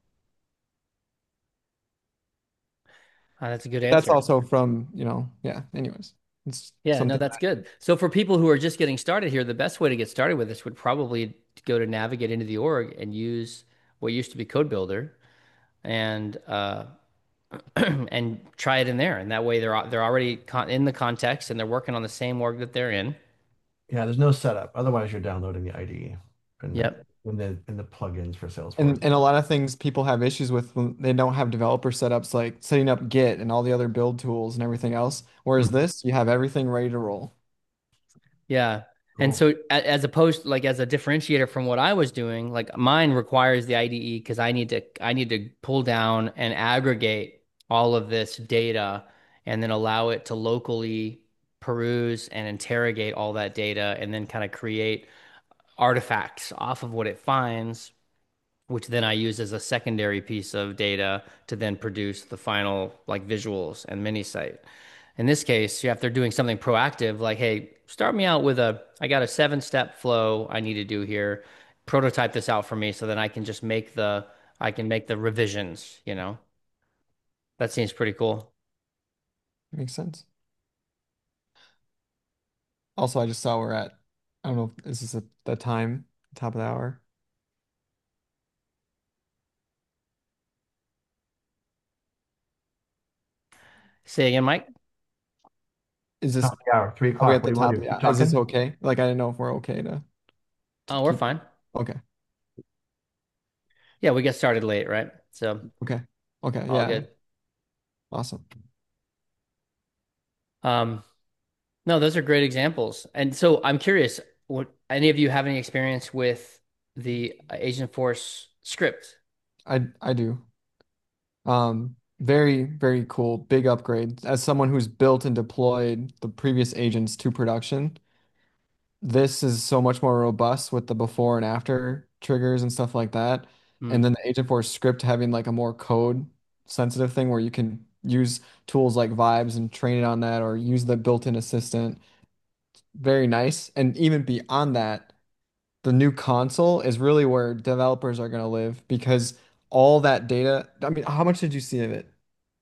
Ah, that's a good That's answer. also from, you know, yeah, anyways, it's Yeah, no, something that's that, good. So for people who are just getting started here, the best way to get started with this would probably go to navigate into the org and use what used to be Code Builder and uh, and try it in there. And that way they're they're already con in the context and they're working on the same org that they're in. Yeah, there's no setup. Otherwise, you're downloading the I D E and the Yep. in the in the plugins for Salesforce. and, and a lot of things people have issues with when they don't have developer setups like setting up Git and all the other build tools and everything else. Whereas Mhm. this, you have everything ready to roll. Yeah. And Cool. so a- as opposed like as a differentiator from what I was doing, like mine requires the I D E because I need to I need to pull down and aggregate all of this data and then allow it to locally peruse and interrogate all that data and then kind of create artifacts off of what it finds, which then I use as a secondary piece of data to then produce the final like visuals and mini site. In this case, yeah, if they're doing something proactive, like, hey, start me out with a, I got a seven step flow I need to do here. Prototype this out for me so then I can just make the, I can make the revisions, you know? That seems pretty cool. Makes sense. Also, I just saw we're at, I don't know, is this a, the time, top of the hour? Say again, Mike? Is this, Top of the hour, three are we o'clock. at What the do you want top? to do? Keep Yeah. Is this talking? okay? Like, I didn't know if we're okay to, to Oh, we're keep. fine. Okay. Yeah, we get started late, right? So Okay. Okay. all Yeah. good. Awesome. Um, no, those are great examples. And so I'm curious, what any of you have any experience with the Agent Force script? I I do. Um, very, very cool. Big upgrade. As someone who's built and deployed the previous agents to production, this is so much more robust with the before and after triggers and stuff like that. And Mm. then the Agent Force script having like a more code sensitive thing where you can use tools like Vibes and train it on that or use the built-in assistant. Very nice. And even beyond that, the new console is really where developers are going to live because all that data, I mean, how much did you see of it?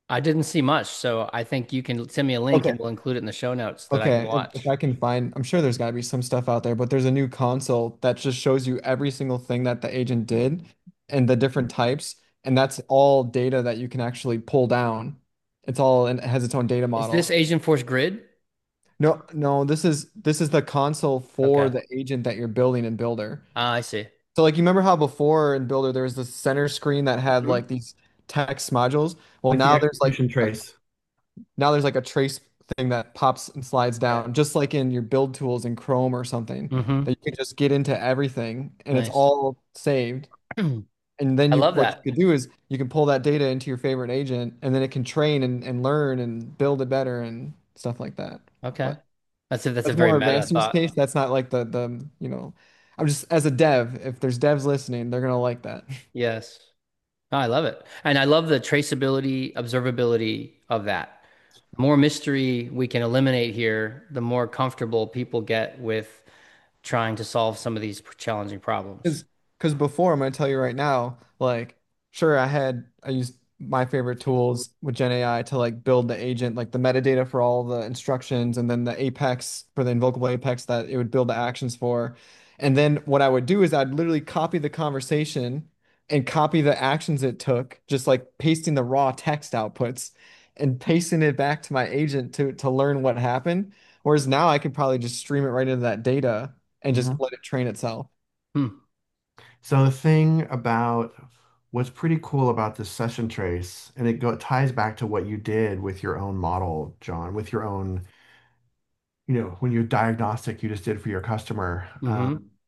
I didn't see much, so I think you can send me a link and Okay. we'll include it in the show notes that I can Okay, if, if watch. I can find, I'm sure there's got to be some stuff out there, but there's a new console that just shows you every single thing that the agent did and the different types, and that's all data that you can actually pull down. It's all and it has its own data Is this model. Agent Force Grid? No, no, this is this is the console for Okay. the agent that you're building in Builder. Ah, I see. So like you remember how before in Builder there was the center screen that had Mhm. like these text modules? Well, Like the now there's like execution a trace. now there's like a trace thing that pops and slides Okay. down, just like in your build tools in Chrome or something, Mm-hmm. that you can just get into everything and it's Nice. all saved. And then I you love what you that. could do is you can pull that data into your favorite agent and then it can train and, and learn and build it better and stuff like that. Okay. But That's a that's a that's very more meta advanced use thought. case. That's not like the the, you know, I'm just as a dev, if there's devs listening, they're gonna like that. Yes. Oh, I love it. And I love the traceability, observability of that. The more mystery we can eliminate here, the more comfortable people get with trying to solve some of these challenging problems. Because because before, I'm gonna tell you right now, like, sure, I had I used my favorite tools with Gen A I to like build the agent, like the metadata for all the instructions, and then the Apex for the invocable Apex that it would build the actions for. And then what I would do is I'd literally copy the conversation and copy the actions it took, just like pasting the raw text outputs and pasting it back to my agent to to learn what happened. Whereas now I could probably just stream it right into that data and just Mhm. let it train itself. Hmm. So the thing about what's pretty cool about this session trace, and it go, ties back to what you did with your own model, John, with your own, you know, when your diagnostic you just did for your customer. Mm-hmm. Um,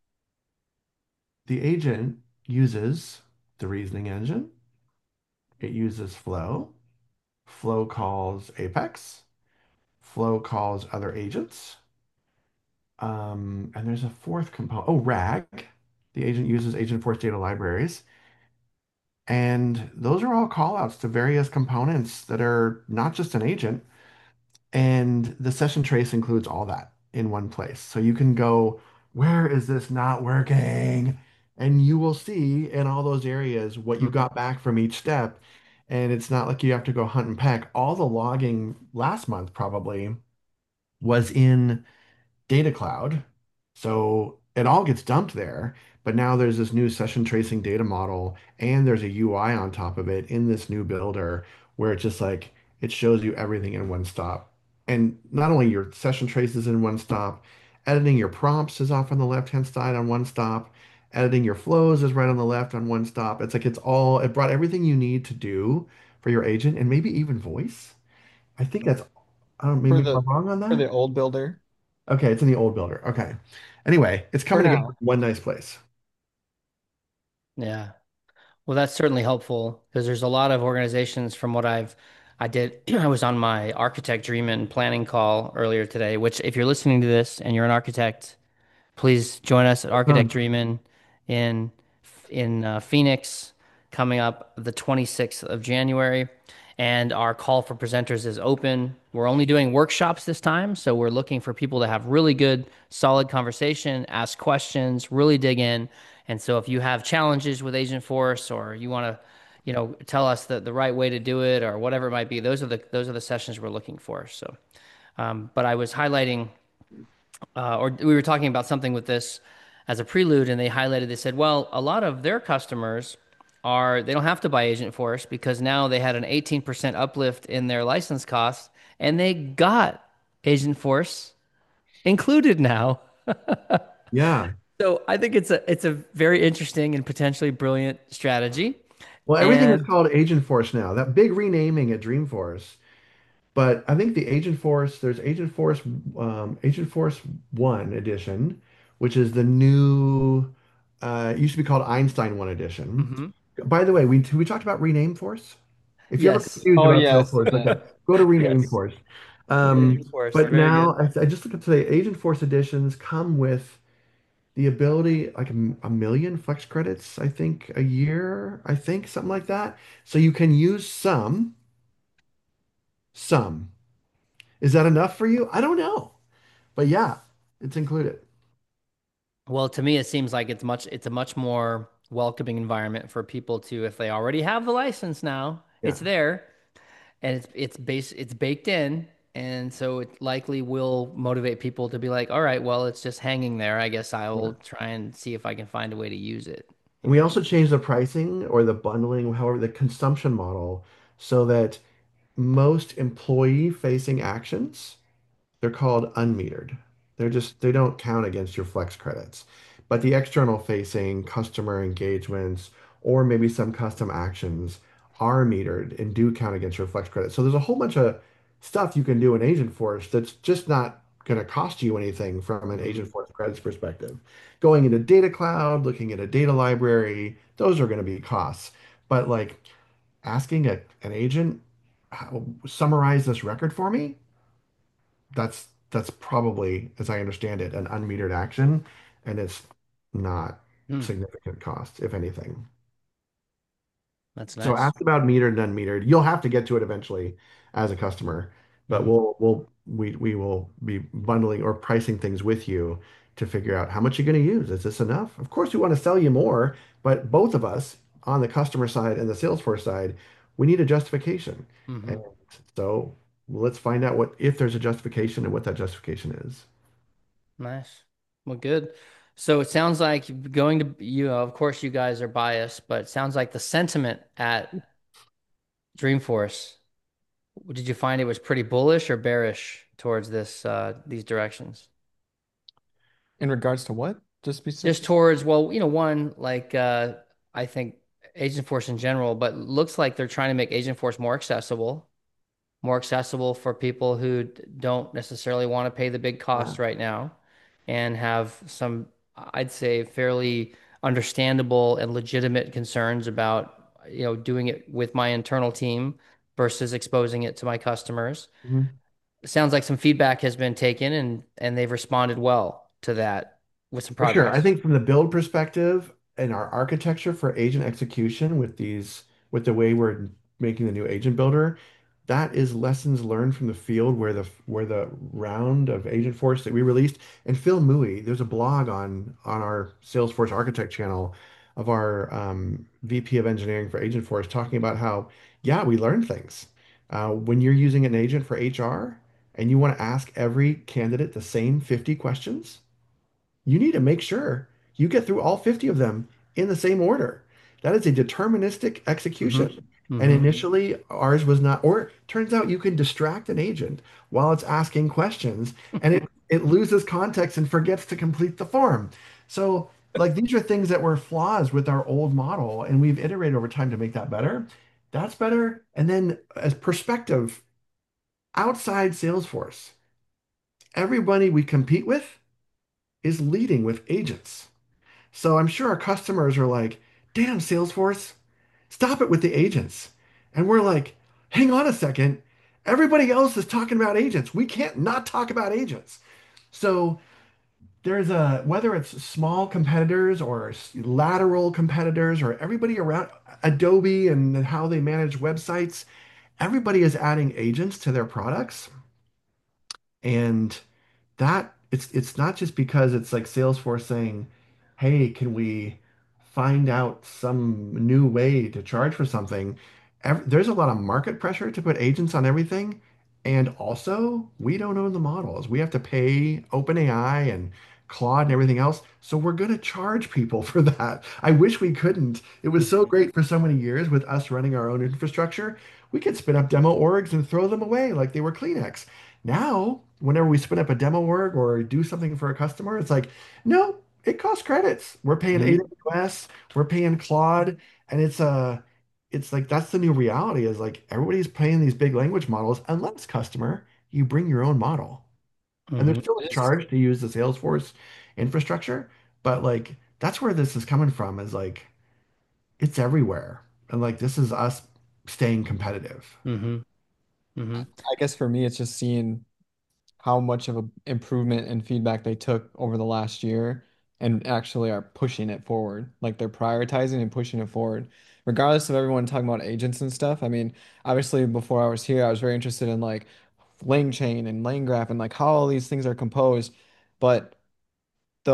the agent uses the reasoning engine. It uses Flow. Flow calls Apex. Flow calls other agents. Um, and there's a fourth component. Oh, RAG. The agent uses Agentforce data libraries. And those are all callouts to various components that are not just an agent. And the session trace includes all that in one place. So you can go, where is this not working? And you will see in all those areas what you got back from each step. And it's not like you have to go hunt and peck. All the logging last month probably was in Data Cloud. So it all gets dumped there. But now there's this new session tracing data model, and there's a U I on top of it in this new builder where it's just like it shows you everything in one stop. And not only your session traces in one stop, editing your prompts is off on the left-hand side on one stop, editing your flows is right on the left on one stop. It's like it's all, it brought everything you need to do for your agent and maybe even voice. I think that's, I don't, For maybe the I'm wrong on for that. the old builder. Okay, it's in the old builder. Okay. Anyway, it's For coming together now. in one nice place. Yeah. Well, that's certainly helpful because there's a lot of organizations from what I've I did I was on my architect dream and planning call earlier today, which if you're listening to this and you're an architect, please join us at Architect Done. Dreamin' in in uh, Phoenix coming up the twenty-sixth of January. And our call for presenters is open. We're only doing workshops this time, so we're looking for people to have really good, solid conversation, ask questions, really dig in. And so if you have challenges with Agentforce or you want to, you know, tell us the, the right way to do it or whatever it might be, those are the those are the sessions we're looking for. So, um, but I was highlighting uh, or we were talking about something with this as a prelude, and they highlighted, they said, well, a lot of their customers are, they don't have to buy Agentforce because now they had an eighteen percent uplift in their license costs, and they got Agentforce included now. Yeah. So I think it's a it's a very interesting and potentially brilliant strategy. Well, everything is And called Agentforce now. That big renaming at Dreamforce. But I think the Agentforce, there's Agentforce, um, Agentforce One edition, which is the new, uh, it used to be called Einstein One edition. Mhm. By the way, we we talked about Rename Force. If you're ever Yes, confused Oh about yes. Salesforce, Yeah. okay, go to Rename yes, Force. Um, Agentforce, but very now good. I, I just looked up today, Agentforce editions come with the ability like a, a million flex credits, I think, a year, I think, something like that. So you can use some, some. Is that enough for you? I don't know. But yeah, it's included. Well, to me, it seems like it's much, it's a much more welcoming environment for people to, if they already have the license now, Yeah. it's there. and it's it's base it's baked in, and so it likely will motivate people to be like, all right, well, it's just hanging there. I guess Yeah. I'll try and see if I can find a way to use it. And we also changed the pricing or the bundling, however, the consumption model, so that most employee-facing actions, they're called unmetered. They're just, they don't count against your flex credits. But the external facing customer engagements or maybe some custom actions are metered and do count against your flex credits. So there's a whole bunch of stuff you can do in Agentforce that's just not going to cost you anything from an Mhm. Agentforce credits perspective. Going into Data Cloud, looking at a data library, those are going to be costs. But like asking a, an agent, how, summarize this record for me, that's that's probably, as I understand it, an unmetered action, and it's not Hmm, significant cost, if anything. that's So nice. ask about metered and unmetered. You'll have to get to it eventually as a customer, but Hmm. we'll we'll we we will be bundling or pricing things with you to figure out how much you're going to use. Is this enough? Of course, we want to sell you more, but both of us on the customer side and the Salesforce side, we need a justification. And Hmm. so let's find out what if there's a justification and what that justification is. Nice. Well, good. So it sounds like going to you know, of course, you guys are biased, but it sounds like the sentiment at Dreamforce. Did you find it was pretty bullish or bearish towards this uh these directions? In regards to what? Just be Just specific. towards, well, you know, one, like uh I think Agentforce in general, but looks like they're trying to make Agentforce more accessible, more accessible for people who d- don't necessarily want to pay the big Yeah. cost right now and have some, I'd say, fairly understandable and legitimate concerns about, you know, doing it with my internal team versus exposing it to my customers. Mhm. It sounds like some feedback has been taken and and they've responded well to that with some For sure. I progress. think from the build perspective and our architecture for agent execution with these, with the way we're making the new agent builder, that is lessons learned from the field where the where the round of Agentforce that we released. And Phil Mui, there's a blog on on our Salesforce Architect channel of our um, V P of engineering for Agentforce talking about how, yeah, we learned things. Uh, when you're using an agent for H R and you want to ask every candidate the same fifty questions, you need to make sure you get through all fifty of them in the same order. That is a deterministic Hmm. execution. And Hmm. initially, ours was not, or it turns out you can distract an agent while it's asking questions and it, it loses context and forgets to complete the form. So, like, these are things that were flaws with our old model, and we've iterated over time to make that better. That's better. And then, as perspective, outside Salesforce, everybody we compete with is leading with agents. So I'm sure our customers are like, damn, Salesforce, stop it with the agents. And we're like, hang on a second. Everybody else is talking about agents. We can't not talk about agents. So there's a, whether it's small competitors or lateral competitors or everybody around Adobe and how they manage websites, everybody is adding agents to their products. And that it's it's not just because it's like Salesforce saying, "Hey, can we find out some new way to charge for something?" Ev- There's a lot of market pressure to put agents on everything, and also we don't own the models. We have to pay OpenAI and Claude and everything else, so we're going to charge people for that. I wish we couldn't. It was so great for so many years with us running our own infrastructure. We could spin up demo orgs and throw them away like they were Kleenex. Now, whenever we spin up a demo org or do something for a customer, it's like, no, it costs credits. We're paying Hmm. A W S, we're paying Claude, and it's uh it's like that's the new reality is like everybody's paying these big language models unless customer, you bring your own model. And there's Hmm. still a charge to use the Salesforce infrastructure, but like that's where this is coming from is like it's everywhere. And like this is us staying competitive. Hmm. Hmm. I guess for me, it's just seeing how much of a improvement and feedback they took over the last year and actually are pushing it forward. Like they're prioritizing and pushing it forward. Regardless of everyone talking about agents and stuff. I mean, obviously before I was here, I was very interested in like LangChain and LangGraph and like how all these things are composed. But the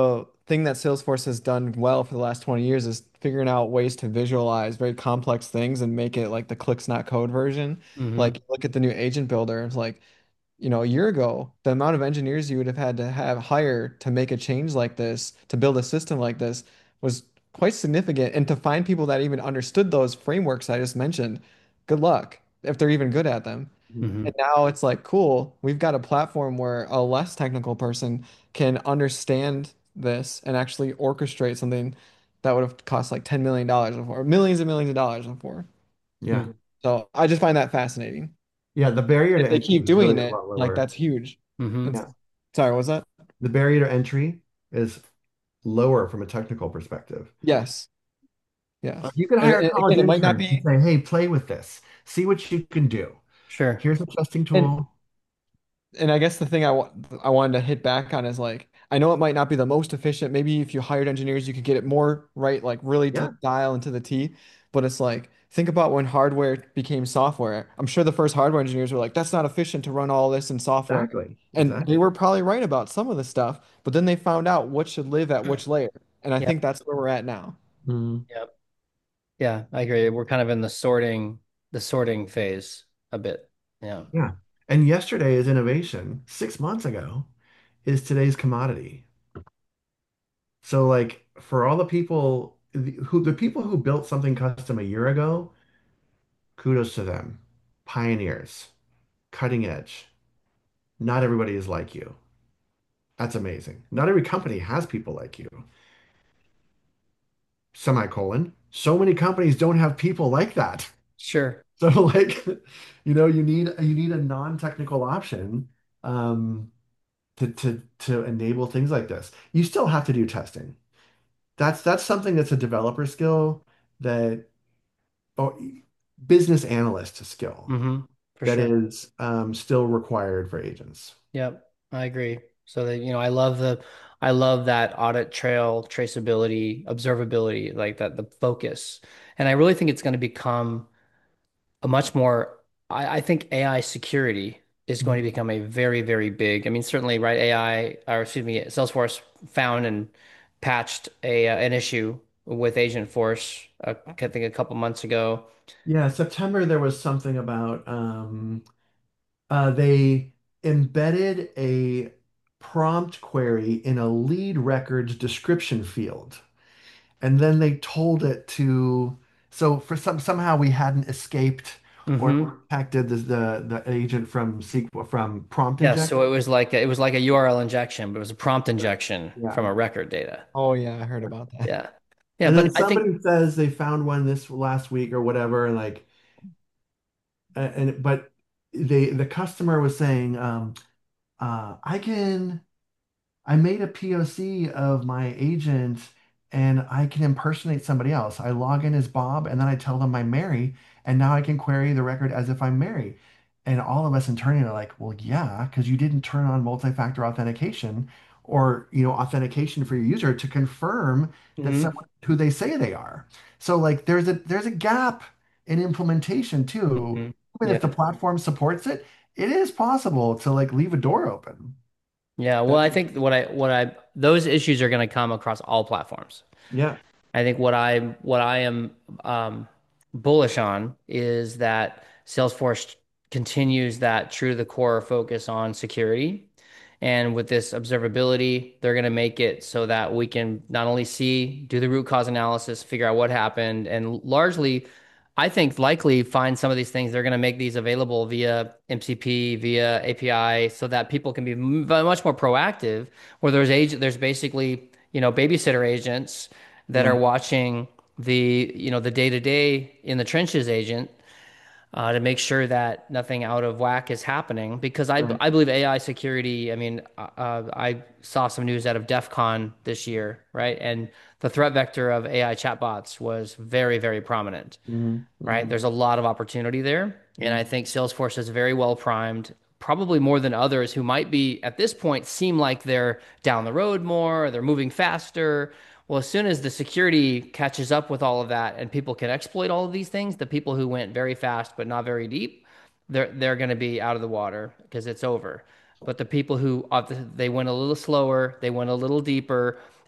thing that Salesforce has done well for the last twenty years is figuring out ways to visualize very complex things and make it like the clicks not code version. Hmm. Like look at the new agent builder. It's like, you know, a year ago, the amount of engineers you would have had to have hire to make a change like this, to build a system like this was quite significant. And to find people that even understood those frameworks I just mentioned, good luck if they're even good at them. Mhm. Hmm. And now it's like, cool, we've got a platform where a less technical person can understand this and actually orchestrate something that would have cost like ten million dollars before, millions and millions of dollars before. Yeah. So I just find that fascinating. Yeah, the barrier If to they entry keep is doing really a it, lot like lower. that's huge. Hmm. It's, Yeah. sorry, what was that? The barrier to entry is lower from a technical perspective. Yes, Uh, yes. you can And, hire a and college again, it might not intern and be, say, hey, play with this. See what you can do. Sure. Here's a testing and tool. and I guess the thing I wa I wanted to hit back on is like I know it might not be the most efficient. Maybe if you hired engineers, you could get it more right, like really to Yeah, dial into the T. But it's like think about when hardware became software. I'm sure the first hardware engineers were like, "That's not efficient to run all this in software," exactly. and they Exactly. were probably right about some of the stuff. But then they found out what should live at which layer, and I Yep. think that's where we're at now. Mhm. Yep. Yeah, I agree. We're kind of in the sorting, the sorting phase a bit. Yeah. Yeah. And yesterday is innovation. Six months ago is today's commodity. So like for all the people who the people who built something custom a year ago, kudos to them. Pioneers, cutting edge. Not everybody is like you. That's amazing. Not every company has people like you. Semicolon. So many companies don't have people like that. Sure. So like, you know, you need you need a non-technical option um, to to to enable things like this. You still have to do testing. That's that's something that's a developer skill that or business analyst skill Hmm. For that sure. is um, still required for agents. Yep. I agree. So that, you know, I love the, I love that audit trail, traceability, observability, like that, the focus. And I really think it's going to become a much more, I, I think A I security is going to become a very, very big, I mean, certainly, right? A I, or excuse me, Salesforce found and patched a, uh, an issue with Agentforce, uh, I think a couple months ago. Yeah, September there was something about um, uh, they embedded a prompt query in a lead records description field, and then they told it to. So for some somehow we hadn't escaped or Hmm. protected the the, the agent from S Q L from prompt Yeah, so injection. it was like a, it was like a U R L injection, but it was a prompt injection Yeah. from a record data. Oh yeah, I heard about that. Yeah. Yeah, And then but I think somebody says they found one this last week or whatever, and like, and but they the customer was saying, um, uh, I can. I made a P O C of my agent and I can impersonate somebody else. I log in as Bob and then I tell them I'm Mary and now I can query the record as if I'm Mary. And all of us internally are like, well, yeah, because you didn't turn on multi-factor authentication or, you know, authentication for your user to confirm that Mhm. someone who they say they are. So like there's a there's a gap in implementation too. Mhm. Even if the Yeah. platform supports it, it is possible to like leave a door open. Yeah, well, That I think what I what I those issues are going to come across all platforms. Yeah. I think what I what I am um, bullish on is that Salesforce continues that true to the core focus on security. And with this observability, they're going to make it so that we can not only see, do the root cause analysis, figure out what happened, and largely, I think likely find some of these things. They're going to make these available via M C P, via A P I, so that people can be m- much more proactive. Where there's agent, there's basically, you know, babysitter agents that are Yeah. watching the, you know, the day-to-day in the trenches agent uh, to make sure that nothing out of whack is happening. Because I, Right. I believe A I security, I mean, uh, uh, I saw some news out of DEF CON this year, right? And the threat vector of A I chatbots was very, very prominent, Mhm, right? mhm, There's a lot of opportunity there. And I mhm. think Salesforce is very well primed, probably more than others who might be at this point seem like they're down the road more, they're moving faster. Well, as soon as the security catches up with all of that and people can exploit all of these things, the people who went very fast but not very deep, they're they're going to be out of the water because it's over. But the people who uh, they went a little slower, they went a little deeper,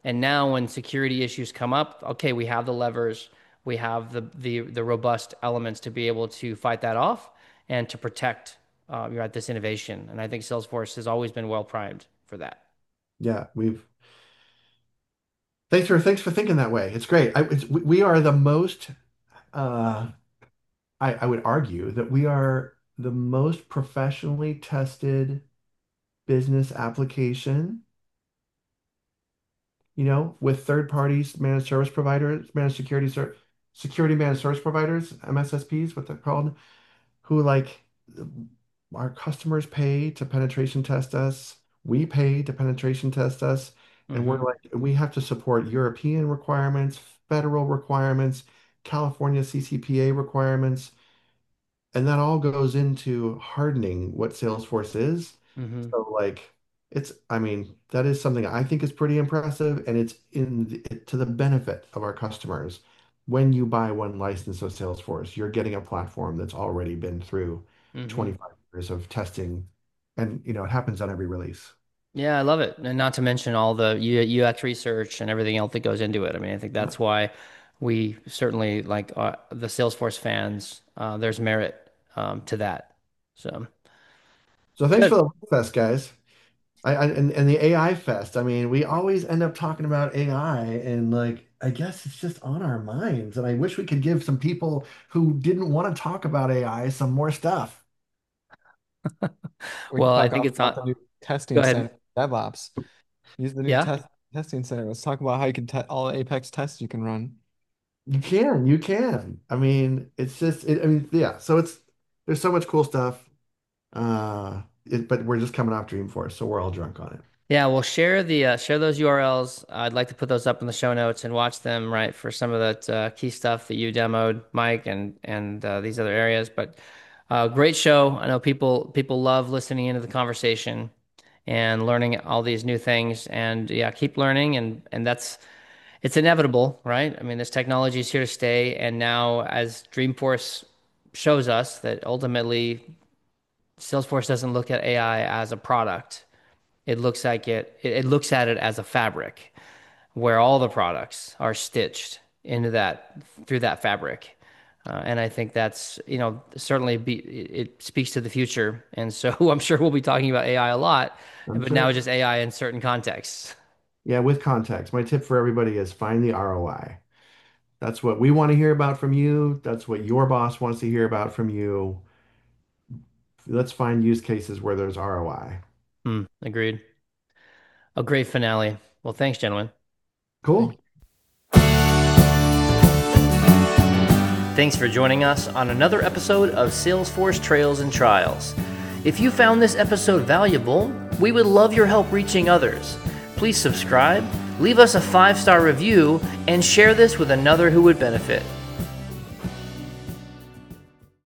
And now when security issues come up, okay, we have the levers, we have the the the robust elements to be able to fight that off and to protect uh, you're at this innovation. And I think Salesforce has always been well primed for that. Yeah, we've thanks for thanks for thinking that way. It's great. I, it's, we we are the most uh I, I would argue that we are the most professionally tested business application, you know, with third parties, managed service providers, managed security ser security managed service providers, M S S Ps, what they're called, who like our customers pay to penetration test us. We pay to penetration test us. And we're Hmm. like, we have to support European requirements, federal requirements, California C C P A requirements. And that all goes into hardening what Salesforce is. Hmm. So like it's, I mean, that is something I think is pretty impressive, and it's in the, to the benefit of our customers. When you buy one license of Salesforce, you're getting a platform that's already been through Hmm. twenty-five years of testing, and you know it happens on every release. Yeah, I love it. And not to mention all the U X research and everything else that goes into it. I mean, I think Yeah. that's why we certainly like uh, the Salesforce fans. Uh, there's merit um, to that. So So thanks good. for the fest, guys. I, I and, and the A I fest. I mean, we always end up talking about A I, and like I guess it's just on our minds. And I wish we could give some people who didn't want to talk about A I some more stuff. We Well, could I talk think it's about on. the new Go testing ahead. center, DevOps. Use the new Yeah. test testing center. Let's talk about how you can test all the Apex tests you can run. You can, you can. I mean, it's just it, I mean, yeah, so it's there's so much cool stuff. Uh it, but we're just coming off Dreamforce, so we're all drunk on it. Yeah, well, share the uh, share those U R Ls. I'd like to put those up in the show notes and watch them, right, for some of that uh, key stuff that you demoed, Mike, and and uh, these other areas. But uh, great show. I know people people love listening into the conversation and learning all these new things. And yeah, keep learning, and and that's it's inevitable, right? I mean, this technology is here to stay. And now, as Dreamforce shows us, that ultimately Salesforce doesn't look at A I as a product. It looks like it, it looks at it as a fabric where all the products are stitched into that through that fabric. Uh, and I think that's, you know, certainly be, it, it speaks to the future. And so I'm sure we'll be talking about A I a lot, I'm but now sure. just A I in certain contexts. Yeah, with context. My tip for everybody is find the R O I. That's what we want to hear about from you. That's what your boss wants to hear about from you. Let's find use cases where there's R O I. Hmm, agreed. A great finale. Well, thanks, gentlemen. Thank Cool. you. Thanks for joining us on another episode of Salesforce Trails and Trials. If you found this episode valuable, we would love your help reaching others. Please subscribe, leave us a five-star review, and share this with another who would benefit.